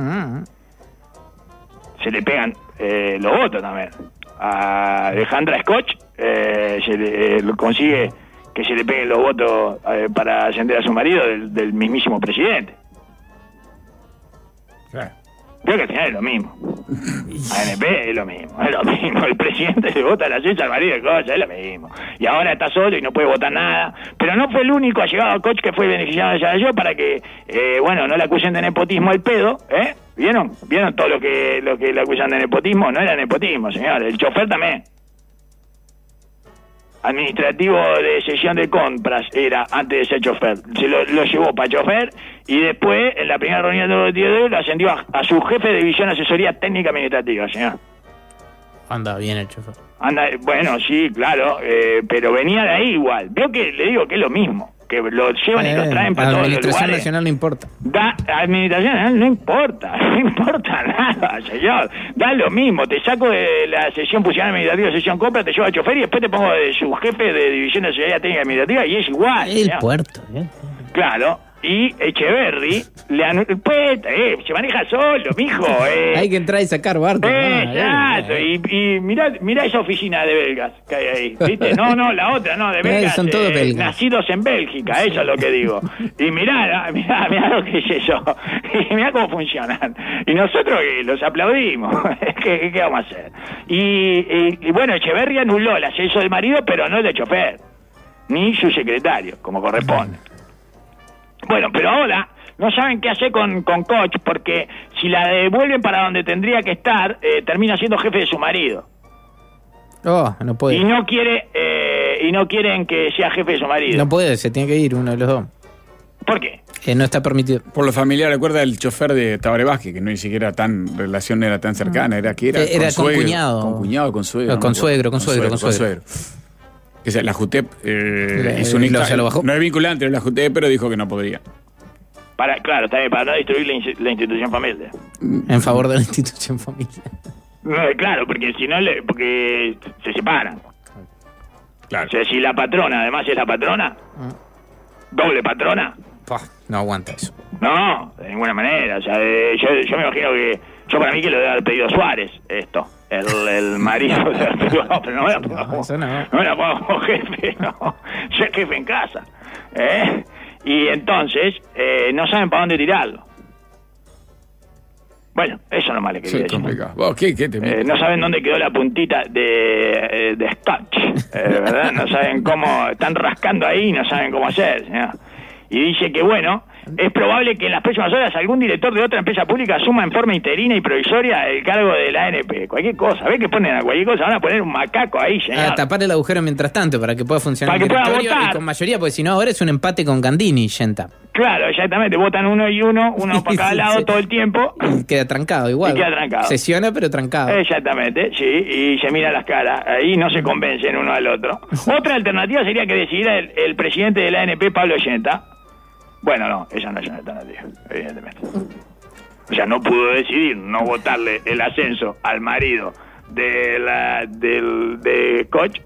Speaker 3: se le pegan los votos también. A Alejandra Scotch consigue que se le peguen los votos para ascender a su marido del mismísimo presidente.
Speaker 2: Claro.
Speaker 3: Creo que al final es lo mismo. ANP es lo mismo. El presidente le vota la ascenso al marido de Coach, es lo mismo. Y ahora está solo y no puede votar nada. Pero no fue el único allegado a Coach que fue beneficiado de yo para que, no le acusen de nepotismo al pedo, ¿eh? ¿Vieron todo lo que le acusan de nepotismo? No era nepotismo, señor. El chofer también. Administrativo de sesión de compras era antes de ser chofer. Se lo llevó para chofer y después, en la primera reunión de los días, lo ascendió a su jefe de división de asesoría técnica administrativa, señor.
Speaker 4: Anda bien el chofer.
Speaker 3: Bueno, sí, claro, pero venía de ahí igual. Veo que le digo que es lo mismo, que lo llevan y lo traen para todos los
Speaker 4: Administración
Speaker 3: lugares.
Speaker 4: Nacional no importa.
Speaker 3: Administración Nacional no importa nada, señor. Da lo mismo, te saco de la sesión funcional administrativa, sesión compra, te llevo a chofer y después te pongo de su jefe de división de asesoría técnica administrativa y es igual.
Speaker 4: El
Speaker 3: señor.
Speaker 4: puerto.
Speaker 3: Claro. Y Echeverry se maneja solo, mijo.
Speaker 4: Hay que entrar y sacar barco.
Speaker 3: Exacto. Y mirá esa oficina de belgas que hay ahí, ¿viste? No, la otra, no, de belgas.
Speaker 4: Son todos belgas.
Speaker 3: Nacidos en Bélgica, eso es lo que digo. Y mirá lo que es eso. Y mirá cómo funcionan. Y nosotros los aplaudimos. ¿Qué vamos a hacer? Y bueno, Echeverry anuló el ascenso del marido, pero no el de chofer. Ni su secretario, como corresponde. Bueno, pero ahora no saben qué hacer con Koch, porque si la devuelven para donde tendría que estar, termina siendo jefe de su marido.
Speaker 4: No puede.
Speaker 3: Y no quieren que sea jefe de su marido.
Speaker 4: No puede, se tiene que ir uno de los dos.
Speaker 3: ¿Por qué?
Speaker 4: No está permitido.
Speaker 2: Por lo familiar, recuerda el chofer de Tabaré Vázquez, que no ni siquiera relación era tan cercana, era
Speaker 4: con cuñado.
Speaker 2: Con cuñado, con suegro.
Speaker 4: Con suegro.
Speaker 2: Que sea, la JUTEP hizo un
Speaker 4: se lo bajó.
Speaker 2: no es vinculante la JUTEP, pero dijo que no podría.
Speaker 3: Claro, está bien, para no destruir la institución familiar.
Speaker 4: En favor de la institución familiar.
Speaker 3: Claro, porque si no, porque se separan.
Speaker 2: Claro.
Speaker 3: O sea, si la patrona además es la patrona, doble patrona.
Speaker 4: No aguanta eso.
Speaker 3: No, de ninguna manera. O sea, yo me imagino que... Yo para mí que lo debe haber pedido Suárez, esto. El marido de Arturo. No, pero no me la pongo como jefe, no. Yo es jefe en casa. Y entonces, no saben para dónde tirarlo. Bueno, eso nomás le quería decir.
Speaker 2: ¿Qué te
Speaker 3: no saben dónde quedó la puntita de Scotch, ¿verdad? No saben cómo... Están rascando ahí y no saben cómo hacer, señor. Y dice que, bueno, es probable que en las próximas horas algún director de otra empresa pública asuma en forma interina y provisoria el cargo de la ANP. Cualquier cosa, ¿ves que ponen a cualquier cosa? Van a poner un macaco ahí, señor.
Speaker 4: A tapar el agujero mientras tanto, para que pueda funcionar
Speaker 3: para
Speaker 4: el
Speaker 3: que
Speaker 4: directorio
Speaker 3: pueda votar.
Speaker 4: Y con mayoría, porque si no ahora es un empate con Gandini y Yenta.
Speaker 3: Claro, exactamente, votan uno para cada lado todo el tiempo.
Speaker 4: Y queda trancado igual.
Speaker 3: Y queda trancado.
Speaker 4: Sesiona pero trancado.
Speaker 3: Exactamente, sí, y se mira las caras, ahí no se convencen uno al otro. Otra alternativa sería que decidiera el presidente de la ANP, Pablo Yenta. Bueno, no, esa no es una alternativa, evidentemente. O sea, no pudo decidir no votarle el ascenso al marido de Koch.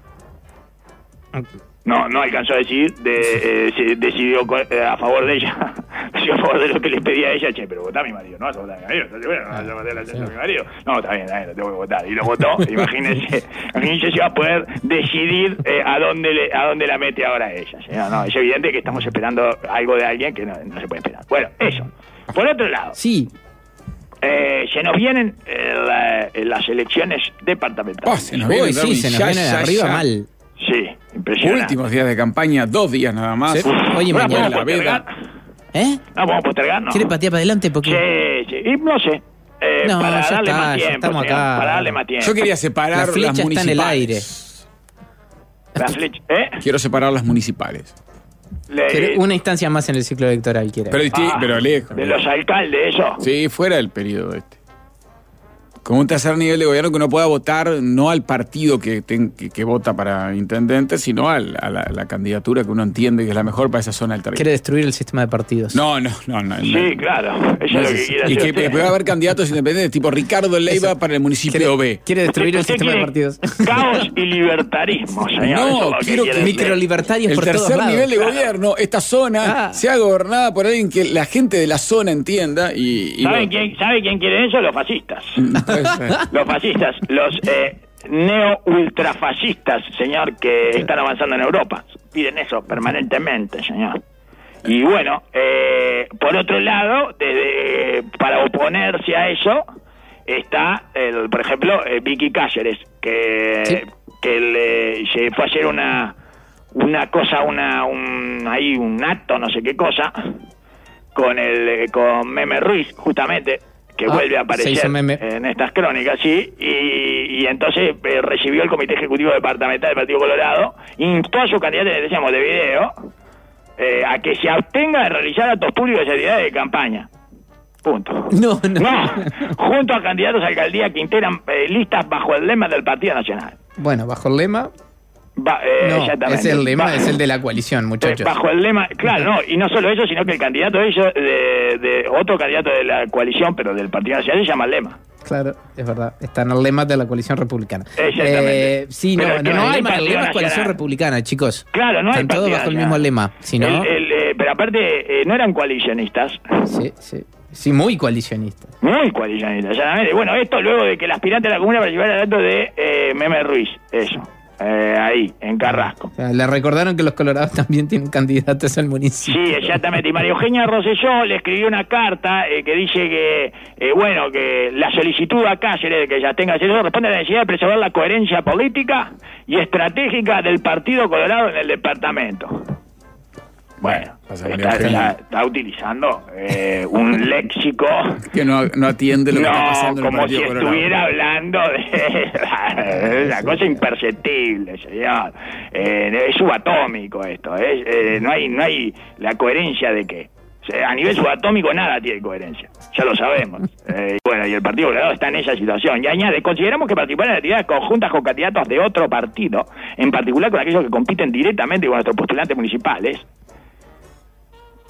Speaker 3: No alcanzó a decidir, decidió a favor de ella, decidió a favor de lo que le pedía a ella. Che, pero votá a mi marido, no vas a votar a mi marido, ¿estás seguro? ¿No vas a votar el ascenso a mi marido? No, está bien, lo tengo que votar. Y lo votó, imagínense si va a poder decidir a dónde la mete ahora ella. ¿Sí? No, es evidente que estamos esperando algo de alguien que no se puede esperar. Bueno, eso. Por otro lado,
Speaker 4: sí.
Speaker 3: Se nos vienen las elecciones departamentales.
Speaker 2: Se nos vienen,
Speaker 4: se nos vienen arriba mal.
Speaker 3: Sí, impresionante.
Speaker 2: Últimos días de campaña, 2 días nada más.
Speaker 4: Sí. Oye, mañana
Speaker 3: la veda.
Speaker 4: ¿Eh?
Speaker 3: No podemos postergar, ¿no?
Speaker 4: ¿Quiere patear para adelante? Porque...
Speaker 3: Sí, y no sé. Para darle más tiempo,
Speaker 4: estamos acá.
Speaker 3: Para darle más tiempo.
Speaker 2: Yo quería separar
Speaker 4: la flecha
Speaker 2: las municipales.
Speaker 4: está en el aire.
Speaker 3: La flecha,
Speaker 2: Quiero separar las municipales.
Speaker 4: Una instancia más en el ciclo electoral, quiere.
Speaker 2: Pero lejos.
Speaker 3: De los alcaldes, eso.
Speaker 2: Sí, fuera del periodo este. Como un tercer nivel de gobierno que uno pueda votar no al partido que vota para intendente, sino a la candidatura que uno entiende que es la mejor para esa zona del territorio.
Speaker 4: Quiere destruir el sistema de partidos.
Speaker 2: No.
Speaker 3: Sí, claro. Eso es lo que quiere hacer.
Speaker 2: Y que pueda haber candidatos independientes tipo Ricardo Leiva para el municipio B.
Speaker 4: Quiere destruir el sistema de partidos.
Speaker 3: Caos y libertarismo, señor.
Speaker 2: No, quiero que
Speaker 4: microlibertarios por todos lados.
Speaker 2: El tercer nivel de gobierno, esta zona, sea gobernada por alguien que la gente de la zona entienda y
Speaker 3: ¿Sabe quién quiere eso? Los fascistas. Los fascistas, los neo-ultrafascistas, señor, que están avanzando en Europa. Piden eso permanentemente, señor. Y bueno, por otro lado, para oponerse a eso, está, por ejemplo, Vicky Cáceres, que se fue a hacer una cosa, un acto, no sé qué cosa, con Meme Ruiz, justamente, que vuelve a aparecer en estas crónicas, sí, y entonces recibió el Comité Ejecutivo Departamental del Partido Colorado, instó a su candidato, decíamos, de video, a que se abstenga de realizar actos públicos y actividades de campaña. Punto.
Speaker 4: No.
Speaker 3: Junto a candidatos a alcaldía que integran listas bajo el lema del Partido Nacional.
Speaker 4: Bueno, bajo el lema...
Speaker 3: exactamente.
Speaker 4: Es el lema, es el de la coalición, muchachos.
Speaker 3: Bajo el lema, claro, no, y no solo eso, sino que el candidato de ellos, de otro candidato de la coalición, pero del Partido Nacional, se llama Lema.
Speaker 4: Claro, es verdad. Está en el lema de la coalición republicana.
Speaker 3: Exactamente.
Speaker 4: Sí,
Speaker 3: pero
Speaker 4: el lema es coalición republicana, chicos.
Speaker 3: Claro, no hay
Speaker 4: están todos bajo el mismo lema. Si no...
Speaker 3: pero aparte, no eran coalicionistas.
Speaker 4: Sí, muy coalicionistas.
Speaker 3: Muy coalicionistas, exactamente. Bueno, esto luego de que el aspirante a la comuna participara al acto de Meme Ruiz, eso. Ahí, en Carrasco.
Speaker 4: O sea, le recordaron que los colorados también tienen candidatos al municipio.
Speaker 3: Sí, exactamente. Y María Eugenia Rosselló le escribió una carta que dice que, que la solicitud a Cáceres de que ya tenga eso responde a la necesidad de preservar la coherencia política y estratégica del Partido Colorado en el departamento. Bueno, está utilizando un léxico
Speaker 2: que no atiende lo que está pasando en el
Speaker 3: como
Speaker 2: Partido
Speaker 3: si
Speaker 2: Colorado.
Speaker 3: estuviera hablando de la cosa imperceptible, señor. Es subatómico esto. No hay la coherencia de qué. O sea, a nivel subatómico nada tiene coherencia, ya lo sabemos. Y el Partido Colorado está en esa situación. Y añade, consideramos que participar en actividades conjuntas con candidatos de otro partido, en particular con aquellos que compiten directamente con nuestros postulantes municipales,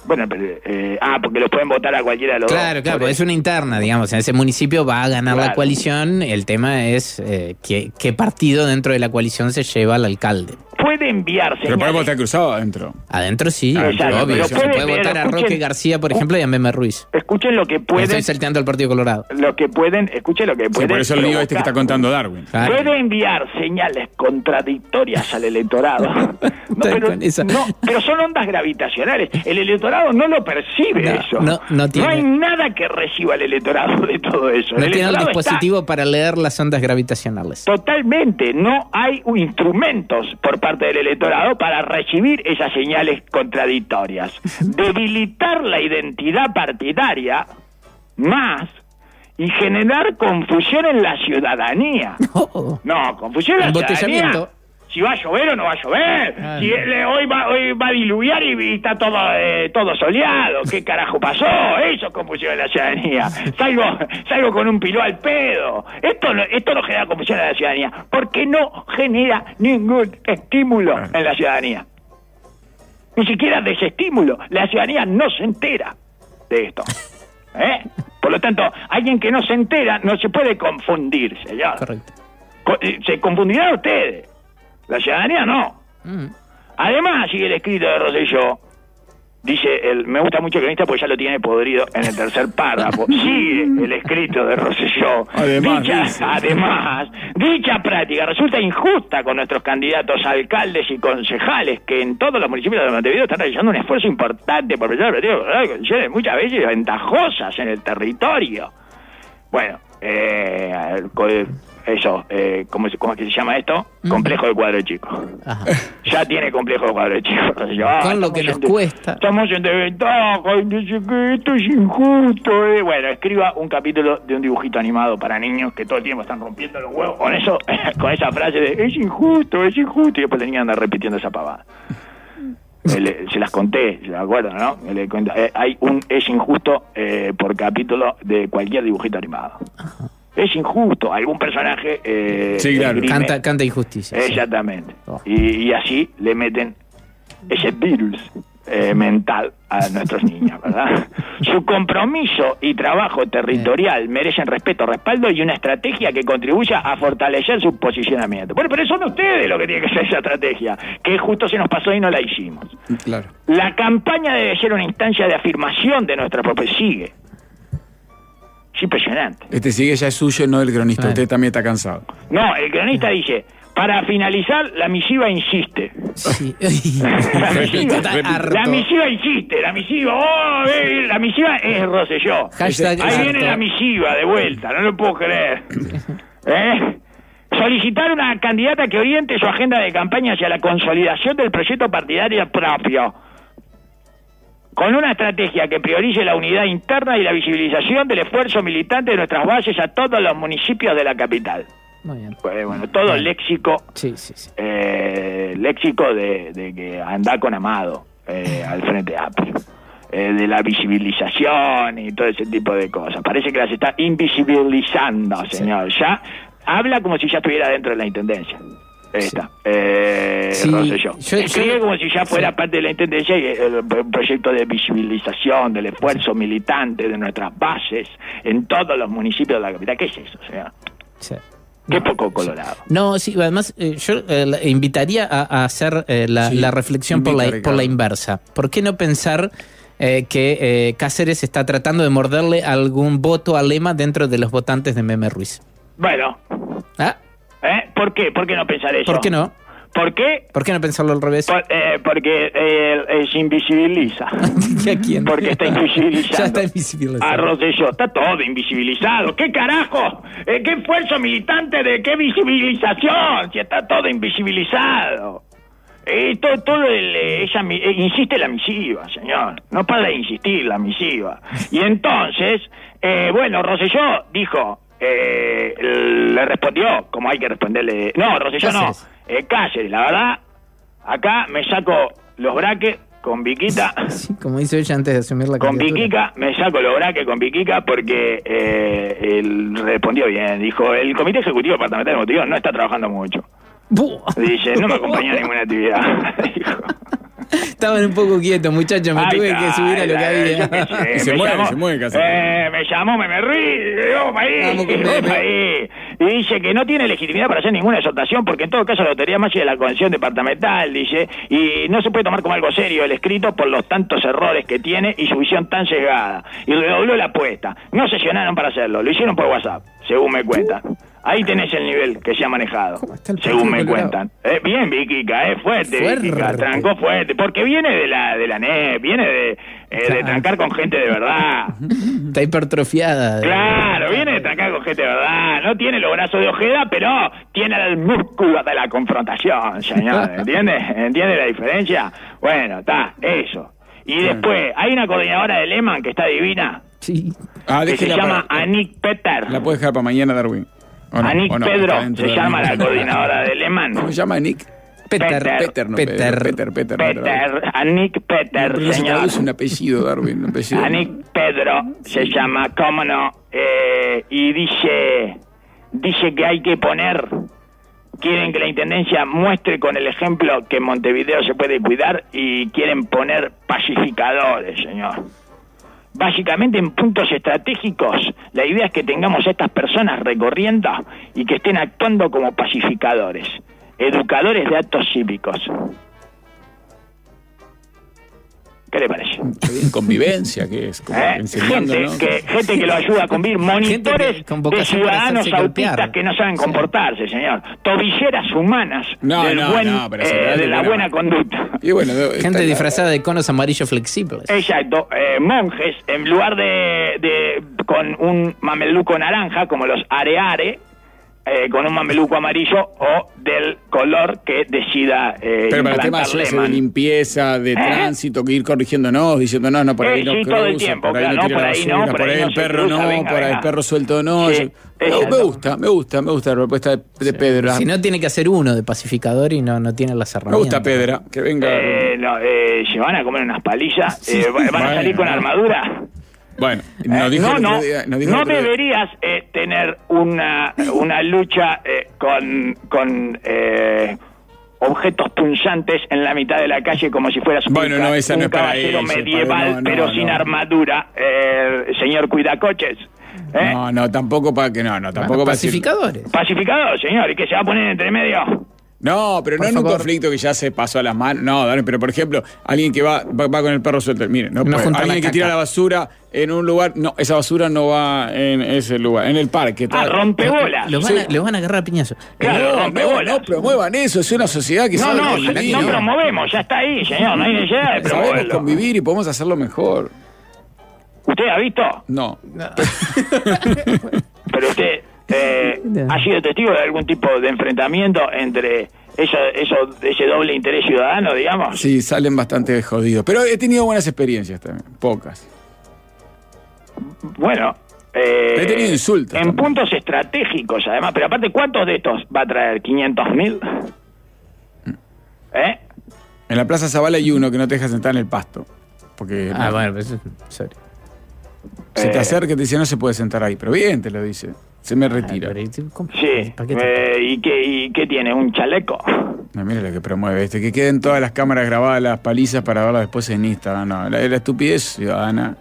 Speaker 3: Bueno, pero, porque los pueden votar a cualquiera de los dos.
Speaker 4: Claro, porque es una interna, digamos. En ese municipio va a ganar la coalición. El tema es qué partido dentro de la coalición se lleva al alcalde.
Speaker 3: Puede enviar señales.
Speaker 2: Pero puede votar cruzado adentro.
Speaker 4: Adentro sí,
Speaker 3: Exacto,
Speaker 4: obvio.
Speaker 3: pero
Speaker 4: Se puede votar a Roque García, por ejemplo, y a Meme Ruiz.
Speaker 3: Escuchen lo que pueden.
Speaker 4: Estoy salteando al Partido Colorado.
Speaker 3: Escuchen lo que pueden.
Speaker 2: Sí, por eso el lío
Speaker 3: provocar.
Speaker 2: que está contando Darwin.
Speaker 4: Claro.
Speaker 3: Puede enviar señales contradictorias al electorado. Pero son ondas gravitacionales. El electorado no lo percibe eso.
Speaker 4: No tiene.
Speaker 3: No hay nada que reciba el electorado de todo eso.
Speaker 4: No tiene el dispositivo para leer las ondas gravitacionales.
Speaker 3: Totalmente. No hay instrumentos por parte del electorado para recibir esas señales contradictorias. Debilitar la identidad partidaria más y generar confusión en la ciudadanía. No, confusión en la ciudadanía. Si va a llover o no va a llover. Si hoy va a diluviar y está todo soleado. ¿Qué carajo pasó? Eso es confusión en la ciudadanía. Salgo con un piló al pedo. Esto no genera confusión en la ciudadanía porque no genera ningún estímulo en la ciudadanía. Ni siquiera desestímulo. La ciudadanía no se entera de esto. Por lo tanto, alguien que no se entera no se puede confundir, señor.
Speaker 4: Correcto.
Speaker 3: Se confundirán ustedes. La ciudadanía no. Además, sigue el escrito de Rosselló. Dice, me gusta mucho el cronista porque ya lo tiene podrido en el tercer párrafo. Sigue el escrito de Rosselló. Además, dicha práctica resulta injusta con nuestros candidatos a alcaldes y concejales que en todos los municipios de Montevideo están realizando un esfuerzo importante por presentar condiciones muchas veces ventajosas en el territorio. Bueno, ¿cómo es que se llama esto? Complejo de cuadro chico. Ajá. Ya tiene complejo de cuadro chico.
Speaker 4: Con lo que nos cuesta.
Speaker 3: Estamos en desventaja, esto es injusto. Bueno, escriba un capítulo de un dibujito animado para niños que todo el tiempo están rompiendo los huevos con eso, con esa frase de es injusto, y después tenían que andar repitiendo esa pavada. Se las conté, ¿se acuerdan, no? Hay un es injusto por capítulo de cualquier dibujito animado. Ajá. Es injusto, algún personaje
Speaker 2: sí, claro.
Speaker 4: Canta injusticia.
Speaker 3: Exactamente.
Speaker 4: Sí.
Speaker 3: Y así le meten ese virus mental a nuestros niños, ¿verdad? Su compromiso y trabajo territorial merecen respeto, respaldo y una estrategia que contribuya a fortalecer su posicionamiento. Bueno, pero son ustedes lo que tiene que ser esa estrategia, que justo se nos pasó y no la hicimos.
Speaker 2: Claro.
Speaker 3: La campaña debe ser una instancia de afirmación de nuestra propia sigue. Es impresionante.
Speaker 2: Sigue ya es suyo, no del cronista. Usted también está cansado.
Speaker 3: No, el cronista dice, para finalizar, la misiva insiste.
Speaker 4: Sí.
Speaker 3: La misiva insiste. La misiva es Rosselló. Ahí viene la misiva de vuelta, no lo puedo creer. Solicitar una candidata que oriente su agenda de campaña hacia la consolidación del proyecto partidario propio, con una estrategia que priorice la unidad interna y la visibilización del esfuerzo militante de nuestras bases a todos los municipios de la capital.
Speaker 4: Muy bien.
Speaker 3: Bueno, todo bien. Léxico.
Speaker 4: Sí.
Speaker 3: Léxico de que anda con Amado al Frente Amplio. De la visibilización y todo ese tipo de cosas. Parece que las está invisibilizando, señor. Sí. Ya habla como si ya estuviera dentro de la intendencia. Esta, Rosselló. Escribe como si ya fuera parte de la intendencia y el proyecto de visibilización del esfuerzo militante de nuestras bases en todos los municipios de la capital. ¿Qué es eso, señor? Sí. Qué poco colorado.
Speaker 4: No, sí, además yo invitaría a hacer la reflexión por la inversa. ¿Por qué no pensar que Cáceres está tratando de morderle algún voto a Lema dentro de los votantes de Meme Ruiz?
Speaker 3: Bueno. ¿Por qué? ¿Por qué no pensar eso?
Speaker 4: ¿Por qué no?
Speaker 3: ¿Por qué?
Speaker 4: ¿Por qué no pensarlo al revés?
Speaker 3: Porque se invisibiliza.
Speaker 4: ¿A quién?
Speaker 3: Porque está invisibilizado.
Speaker 4: Ya está invisibilizado.
Speaker 3: A Rosselló. Está todo invisibilizado. ¿Qué carajo? ¿Qué esfuerzo militante de qué visibilización? Si está todo invisibilizado. Insiste la misiva, señor. No para de insistir la misiva. Y entonces, Rosselló dijo... le respondió como hay que responderle. No, Rosselló no. Cáceres, la verdad, acá me saco los braques con Viquita.
Speaker 4: Sí, como dice ella antes de asumir la
Speaker 3: con Viquica, me saco los braques con Viquica porque él respondió bien. Dijo, el Comité Ejecutivo Departamental de Montevideo no está trabajando mucho. Dice, no me acompañó a ninguna actividad. Dijo.
Speaker 4: Estaban un poco quietos, muchachos. Me tuve que subir a lo que había.
Speaker 2: Se mueve casi.
Speaker 3: Me llamó, me rí. Vamos ahí. Y dice que no tiene legitimidad para hacer ninguna exhortación, porque en todo caso la Lotería Maggi de la Convención Departamental, dice, y no se puede tomar como algo serio el escrito por los tantos errores que tiene y su visión tan sesgada. Y redobló la apuesta. No sesionaron para hacerlo, lo hicieron por WhatsApp, según me cuentan. Ahí tenés el nivel que se ha manejado, según me cuentan. Bien, Viquica, fuerte, Viquica, trancó fuerte, porque viene de la NEP, viene de trancar con gente de verdad.
Speaker 4: Está hipertrofiada.
Speaker 3: Claro, viene de trancar con gente de verdad. No tiene los brazos de Ojeda, pero tiene el músculo de la confrontación, señor. ¿Entiende? ¿Entiende la diferencia? Bueno, está, eso. Y después, hay una coordinadora de Lehman que está divina.
Speaker 4: Sí.
Speaker 3: Que se llama Anik Peter.
Speaker 2: La puedes dejar para mañana, Darwin.
Speaker 3: Anik Pedro se llama la coordinadora de Lehman.
Speaker 2: ¿Cómo se llama Anik?
Speaker 4: Peter.
Speaker 3: Anik Peter,
Speaker 2: pero
Speaker 3: señor.
Speaker 2: Es un apellido, Darwin, un apellido.
Speaker 3: Anik Pedro se llama, cómo no. Y dice que hay que poner, quieren que la Intendencia muestre con el ejemplo que Montevideo se puede cuidar y quieren poner pacificadores, señor. Básicamente en puntos estratégicos, la idea es que tengamos a estas personas recorriendo y que estén actuando como pacificadores, educadores de actos cívicos. ¿Qué le parece?
Speaker 2: Convivencia, que es como enseñando,
Speaker 3: gente que lo ayuda a convivir, monitores de ciudadanos autistas que no saben comportarse, señor, tobilleras humanas de la buena conducta.
Speaker 2: Y bueno,
Speaker 4: gente disfrazada de conos amarillos flexibles.
Speaker 3: Exacto, monjes en lugar de con un mameluco naranja como los areare, con un mameluco amarillo o del color que decida
Speaker 2: pero para el tema de limpieza, de tránsito, que ir corrigiéndonos, diciéndonos, no, por ahí no cruza,
Speaker 3: todo el tiempo,
Speaker 2: por ahí
Speaker 3: claro,
Speaker 2: no tira la basura, por ahí el perro no, por ahí el perro suelto no.
Speaker 3: Sí,
Speaker 2: me gusta la propuesta de Pedra.
Speaker 4: Si no, tiene que hacer uno de pacificador y no tiene las herramientas.
Speaker 2: Me gusta Pedra, que venga.
Speaker 3: Se van a comer unas palillas, van a salir con armadura.
Speaker 2: Bueno, no
Speaker 3: deberías tener una lucha con objetos punzantes en la mitad de la calle como si fueras un caballero medieval, pero sin armadura, señor Cuidacoches.
Speaker 2: No, tampoco para que tampoco para
Speaker 4: pacificadores.
Speaker 3: Pacificador, señor, y que se va a poner entre medio.
Speaker 2: No, pero no en un conflicto que ya se pasó a las manos. No, Dani, pero por ejemplo, alguien que va con el perro suelto. Mire, alguien que tira la basura en un lugar. No, esa basura no va en ese lugar, en el parque.
Speaker 3: Rompebolas.
Speaker 4: Lo van a agarrar a piñazo.
Speaker 3: Claro, rompebolas.
Speaker 2: No promuevan eso, es una sociedad que
Speaker 3: no promovemos, ya está ahí, señor, no hay necesidad de promoverlo.
Speaker 2: Sabemos convivir y podemos hacerlo mejor.
Speaker 3: ¿Usted ha visto?
Speaker 2: No.
Speaker 3: Pero usted... ¿ha sido testigo de algún tipo de enfrentamiento entre ese doble interés ciudadano, digamos?
Speaker 2: Sí, salen bastante jodidos. Pero he tenido buenas experiencias también, pocas.
Speaker 3: Bueno,
Speaker 2: he tenido insultos.
Speaker 3: En también. Puntos estratégicos, además. Pero aparte, ¿cuántos de estos va a traer? ¿500.000?
Speaker 2: En la Plaza Zavala hay uno que no te deja sentar en el pasto. Porque
Speaker 4: bueno, pues eso es serio.
Speaker 2: Se te acerca y te dice, no se puede sentar ahí. Pero bien, te lo dice. Se me retira.
Speaker 3: Sí. ¿Y qué tiene? ¿Un chaleco?
Speaker 2: No, mira lo que promueve que queden todas las cámaras grabadas, las palizas para verlas después en Instagram. No, la estupidez ciudadana.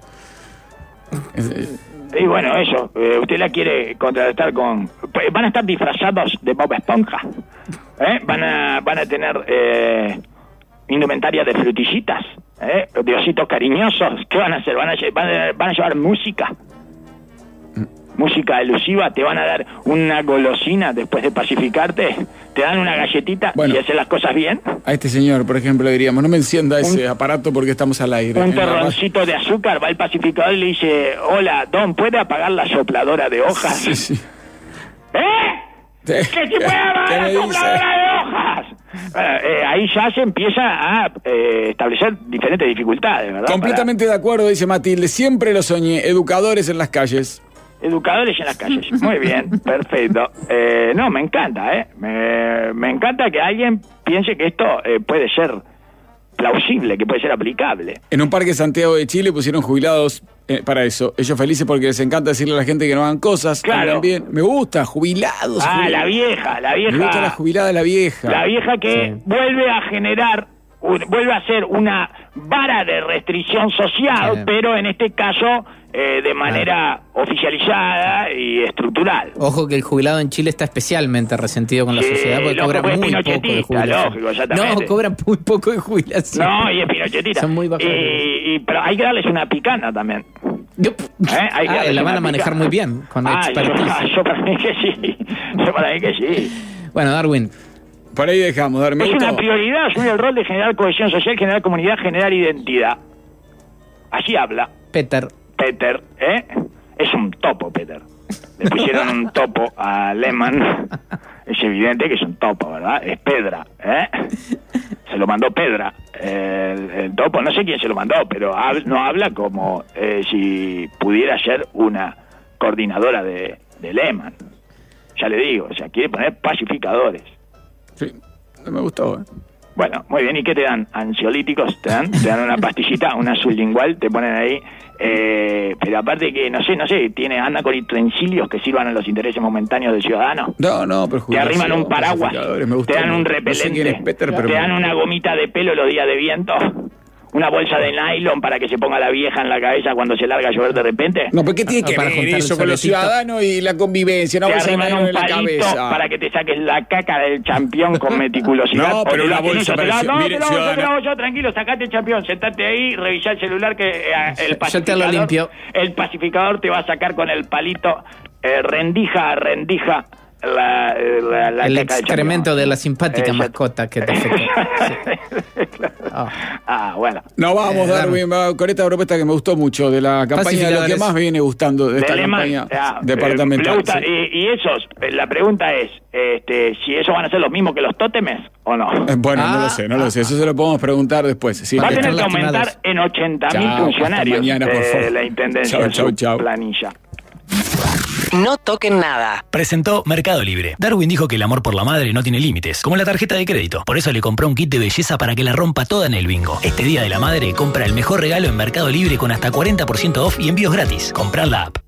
Speaker 3: Y bueno, eso. Usted la quiere contrarrestar con... Van a estar disfrazados de Bob Esponja. Van a tener indumentaria de frutillitas. De ositos cariñosos. ¿Qué van a hacer? Van a llevar música. Música elusiva, te van a dar una golosina después de pacificarte, te dan una galletita y hacer las cosas bien.
Speaker 2: A este señor, por ejemplo, diríamos, no me encienda ese aparato porque estamos al aire.
Speaker 3: Un terroncito de azúcar, va el pacificador y le dice, hola, don, ¿puede apagar la sopladora de hojas?
Speaker 2: Sí.
Speaker 3: ¿Que si puede apagar la sopladora de hojas? Ahí ya se empieza a establecer diferentes dificultades, ¿verdad?
Speaker 2: Completamente de acuerdo, dice Matilde, siempre lo soñé, educadores en las calles.
Speaker 3: Educadores en las calles. Muy bien, perfecto. No, me encanta, me encanta que alguien piense que esto puede ser plausible, que puede ser aplicable.
Speaker 2: En un parque de Santiago de Chile pusieron jubilados para eso. Ellos felices porque les encanta decirle a la gente que no hagan cosas.
Speaker 3: Claro.
Speaker 2: Bien. Me gusta, jubilados.
Speaker 3: La vieja.
Speaker 2: Me gusta la jubilada, la vieja.
Speaker 3: La vieja que vuelve a generar vuelve a ser una vara de restricción social, pero en este caso de manera oficializada y estructural.
Speaker 4: Ojo que el jubilado en Chile está especialmente resentido con la sociedad porque cobra muy poco de jubilación.
Speaker 3: Lógico, exactamente.
Speaker 4: No, cobra muy poco de jubilación.
Speaker 3: No, y es pinochetista.
Speaker 4: Son muy bajos.
Speaker 3: Pero hay que darles una picana también. Hay que
Speaker 4: la van a manejar muy bien, con expertise.
Speaker 3: Yo para mí que sí. Yo para mí que sí.
Speaker 4: Bueno, Darwin.
Speaker 2: Por ahí dejamos, Darwin.
Speaker 3: Es una prioridad asumir el rol de generar cohesión social, generar comunidad, generar identidad. Así habla
Speaker 4: Peter,
Speaker 3: es un topo, Peter. Le pusieron un topo a Lehmann. Es evidente que es un topo, ¿verdad? Es Pedra, Se lo mandó Pedra. El topo, no sé quién se lo mandó, pero no habla como si pudiera ser una coordinadora de Lehmann. Ya le digo, o sea, quiere poner pacificadores.
Speaker 2: Sí, no me gustó,
Speaker 3: Bueno, muy bien, ¿y qué te dan? ¿Ansiolíticos? ¿Te dan una pastillita, una sublingual? Te ponen ahí, pero aparte que, no sé, anda con utensilios que sirvan a los intereses momentáneos del ciudadano.
Speaker 2: No, pero
Speaker 3: te arriman un paraguas, te dan un repelente,
Speaker 2: no sé Peter,
Speaker 3: te dan una gomita de pelo los días de viento, una bolsa de nylon para que se ponga la vieja en la cabeza cuando se larga a llover de repente.
Speaker 2: No, ¿pero qué tiene que ver eso con los ciudadanos y la convivencia? No,
Speaker 3: te arriman un palito para que te saques la caca del champión con meticulosidad.
Speaker 2: No, pero la bolsa para
Speaker 3: mire, ciudadano. Yo, tranquilo, sacate el champión, sentate ahí, revisá el celular que el pacificador,
Speaker 4: yo te lo limpio.
Speaker 3: El pacificador te va a sacar con el palito rendija a rendija
Speaker 4: el excremento de la simpática mascota que te afectó.
Speaker 3: Bueno.
Speaker 2: No, vamos, Darwin, con esta propuesta que me gustó mucho de la campaña, lo que más me viene gustando de esta campaña departamental.
Speaker 3: Y esos, la pregunta es, si esos van a ser los mismos que los tótemes o no.
Speaker 2: Bueno, no lo sé, eso se lo podemos preguntar después. Sí,
Speaker 3: va a tener que aumentar en 80.000 funcionarios
Speaker 2: mañana, por favor.
Speaker 3: La intendencia
Speaker 2: chau.
Speaker 3: Planilla.
Speaker 5: No toquen nada.
Speaker 6: Presentó Mercado Libre. Darwin dijo que el amor por la madre no tiene límites, como la tarjeta de crédito. Por eso le compró un kit de belleza para que la rompa toda en el bingo. Este Día de la Madre, compra el mejor regalo en Mercado Libre con hasta 40% off y envíos gratis. Comprá la app.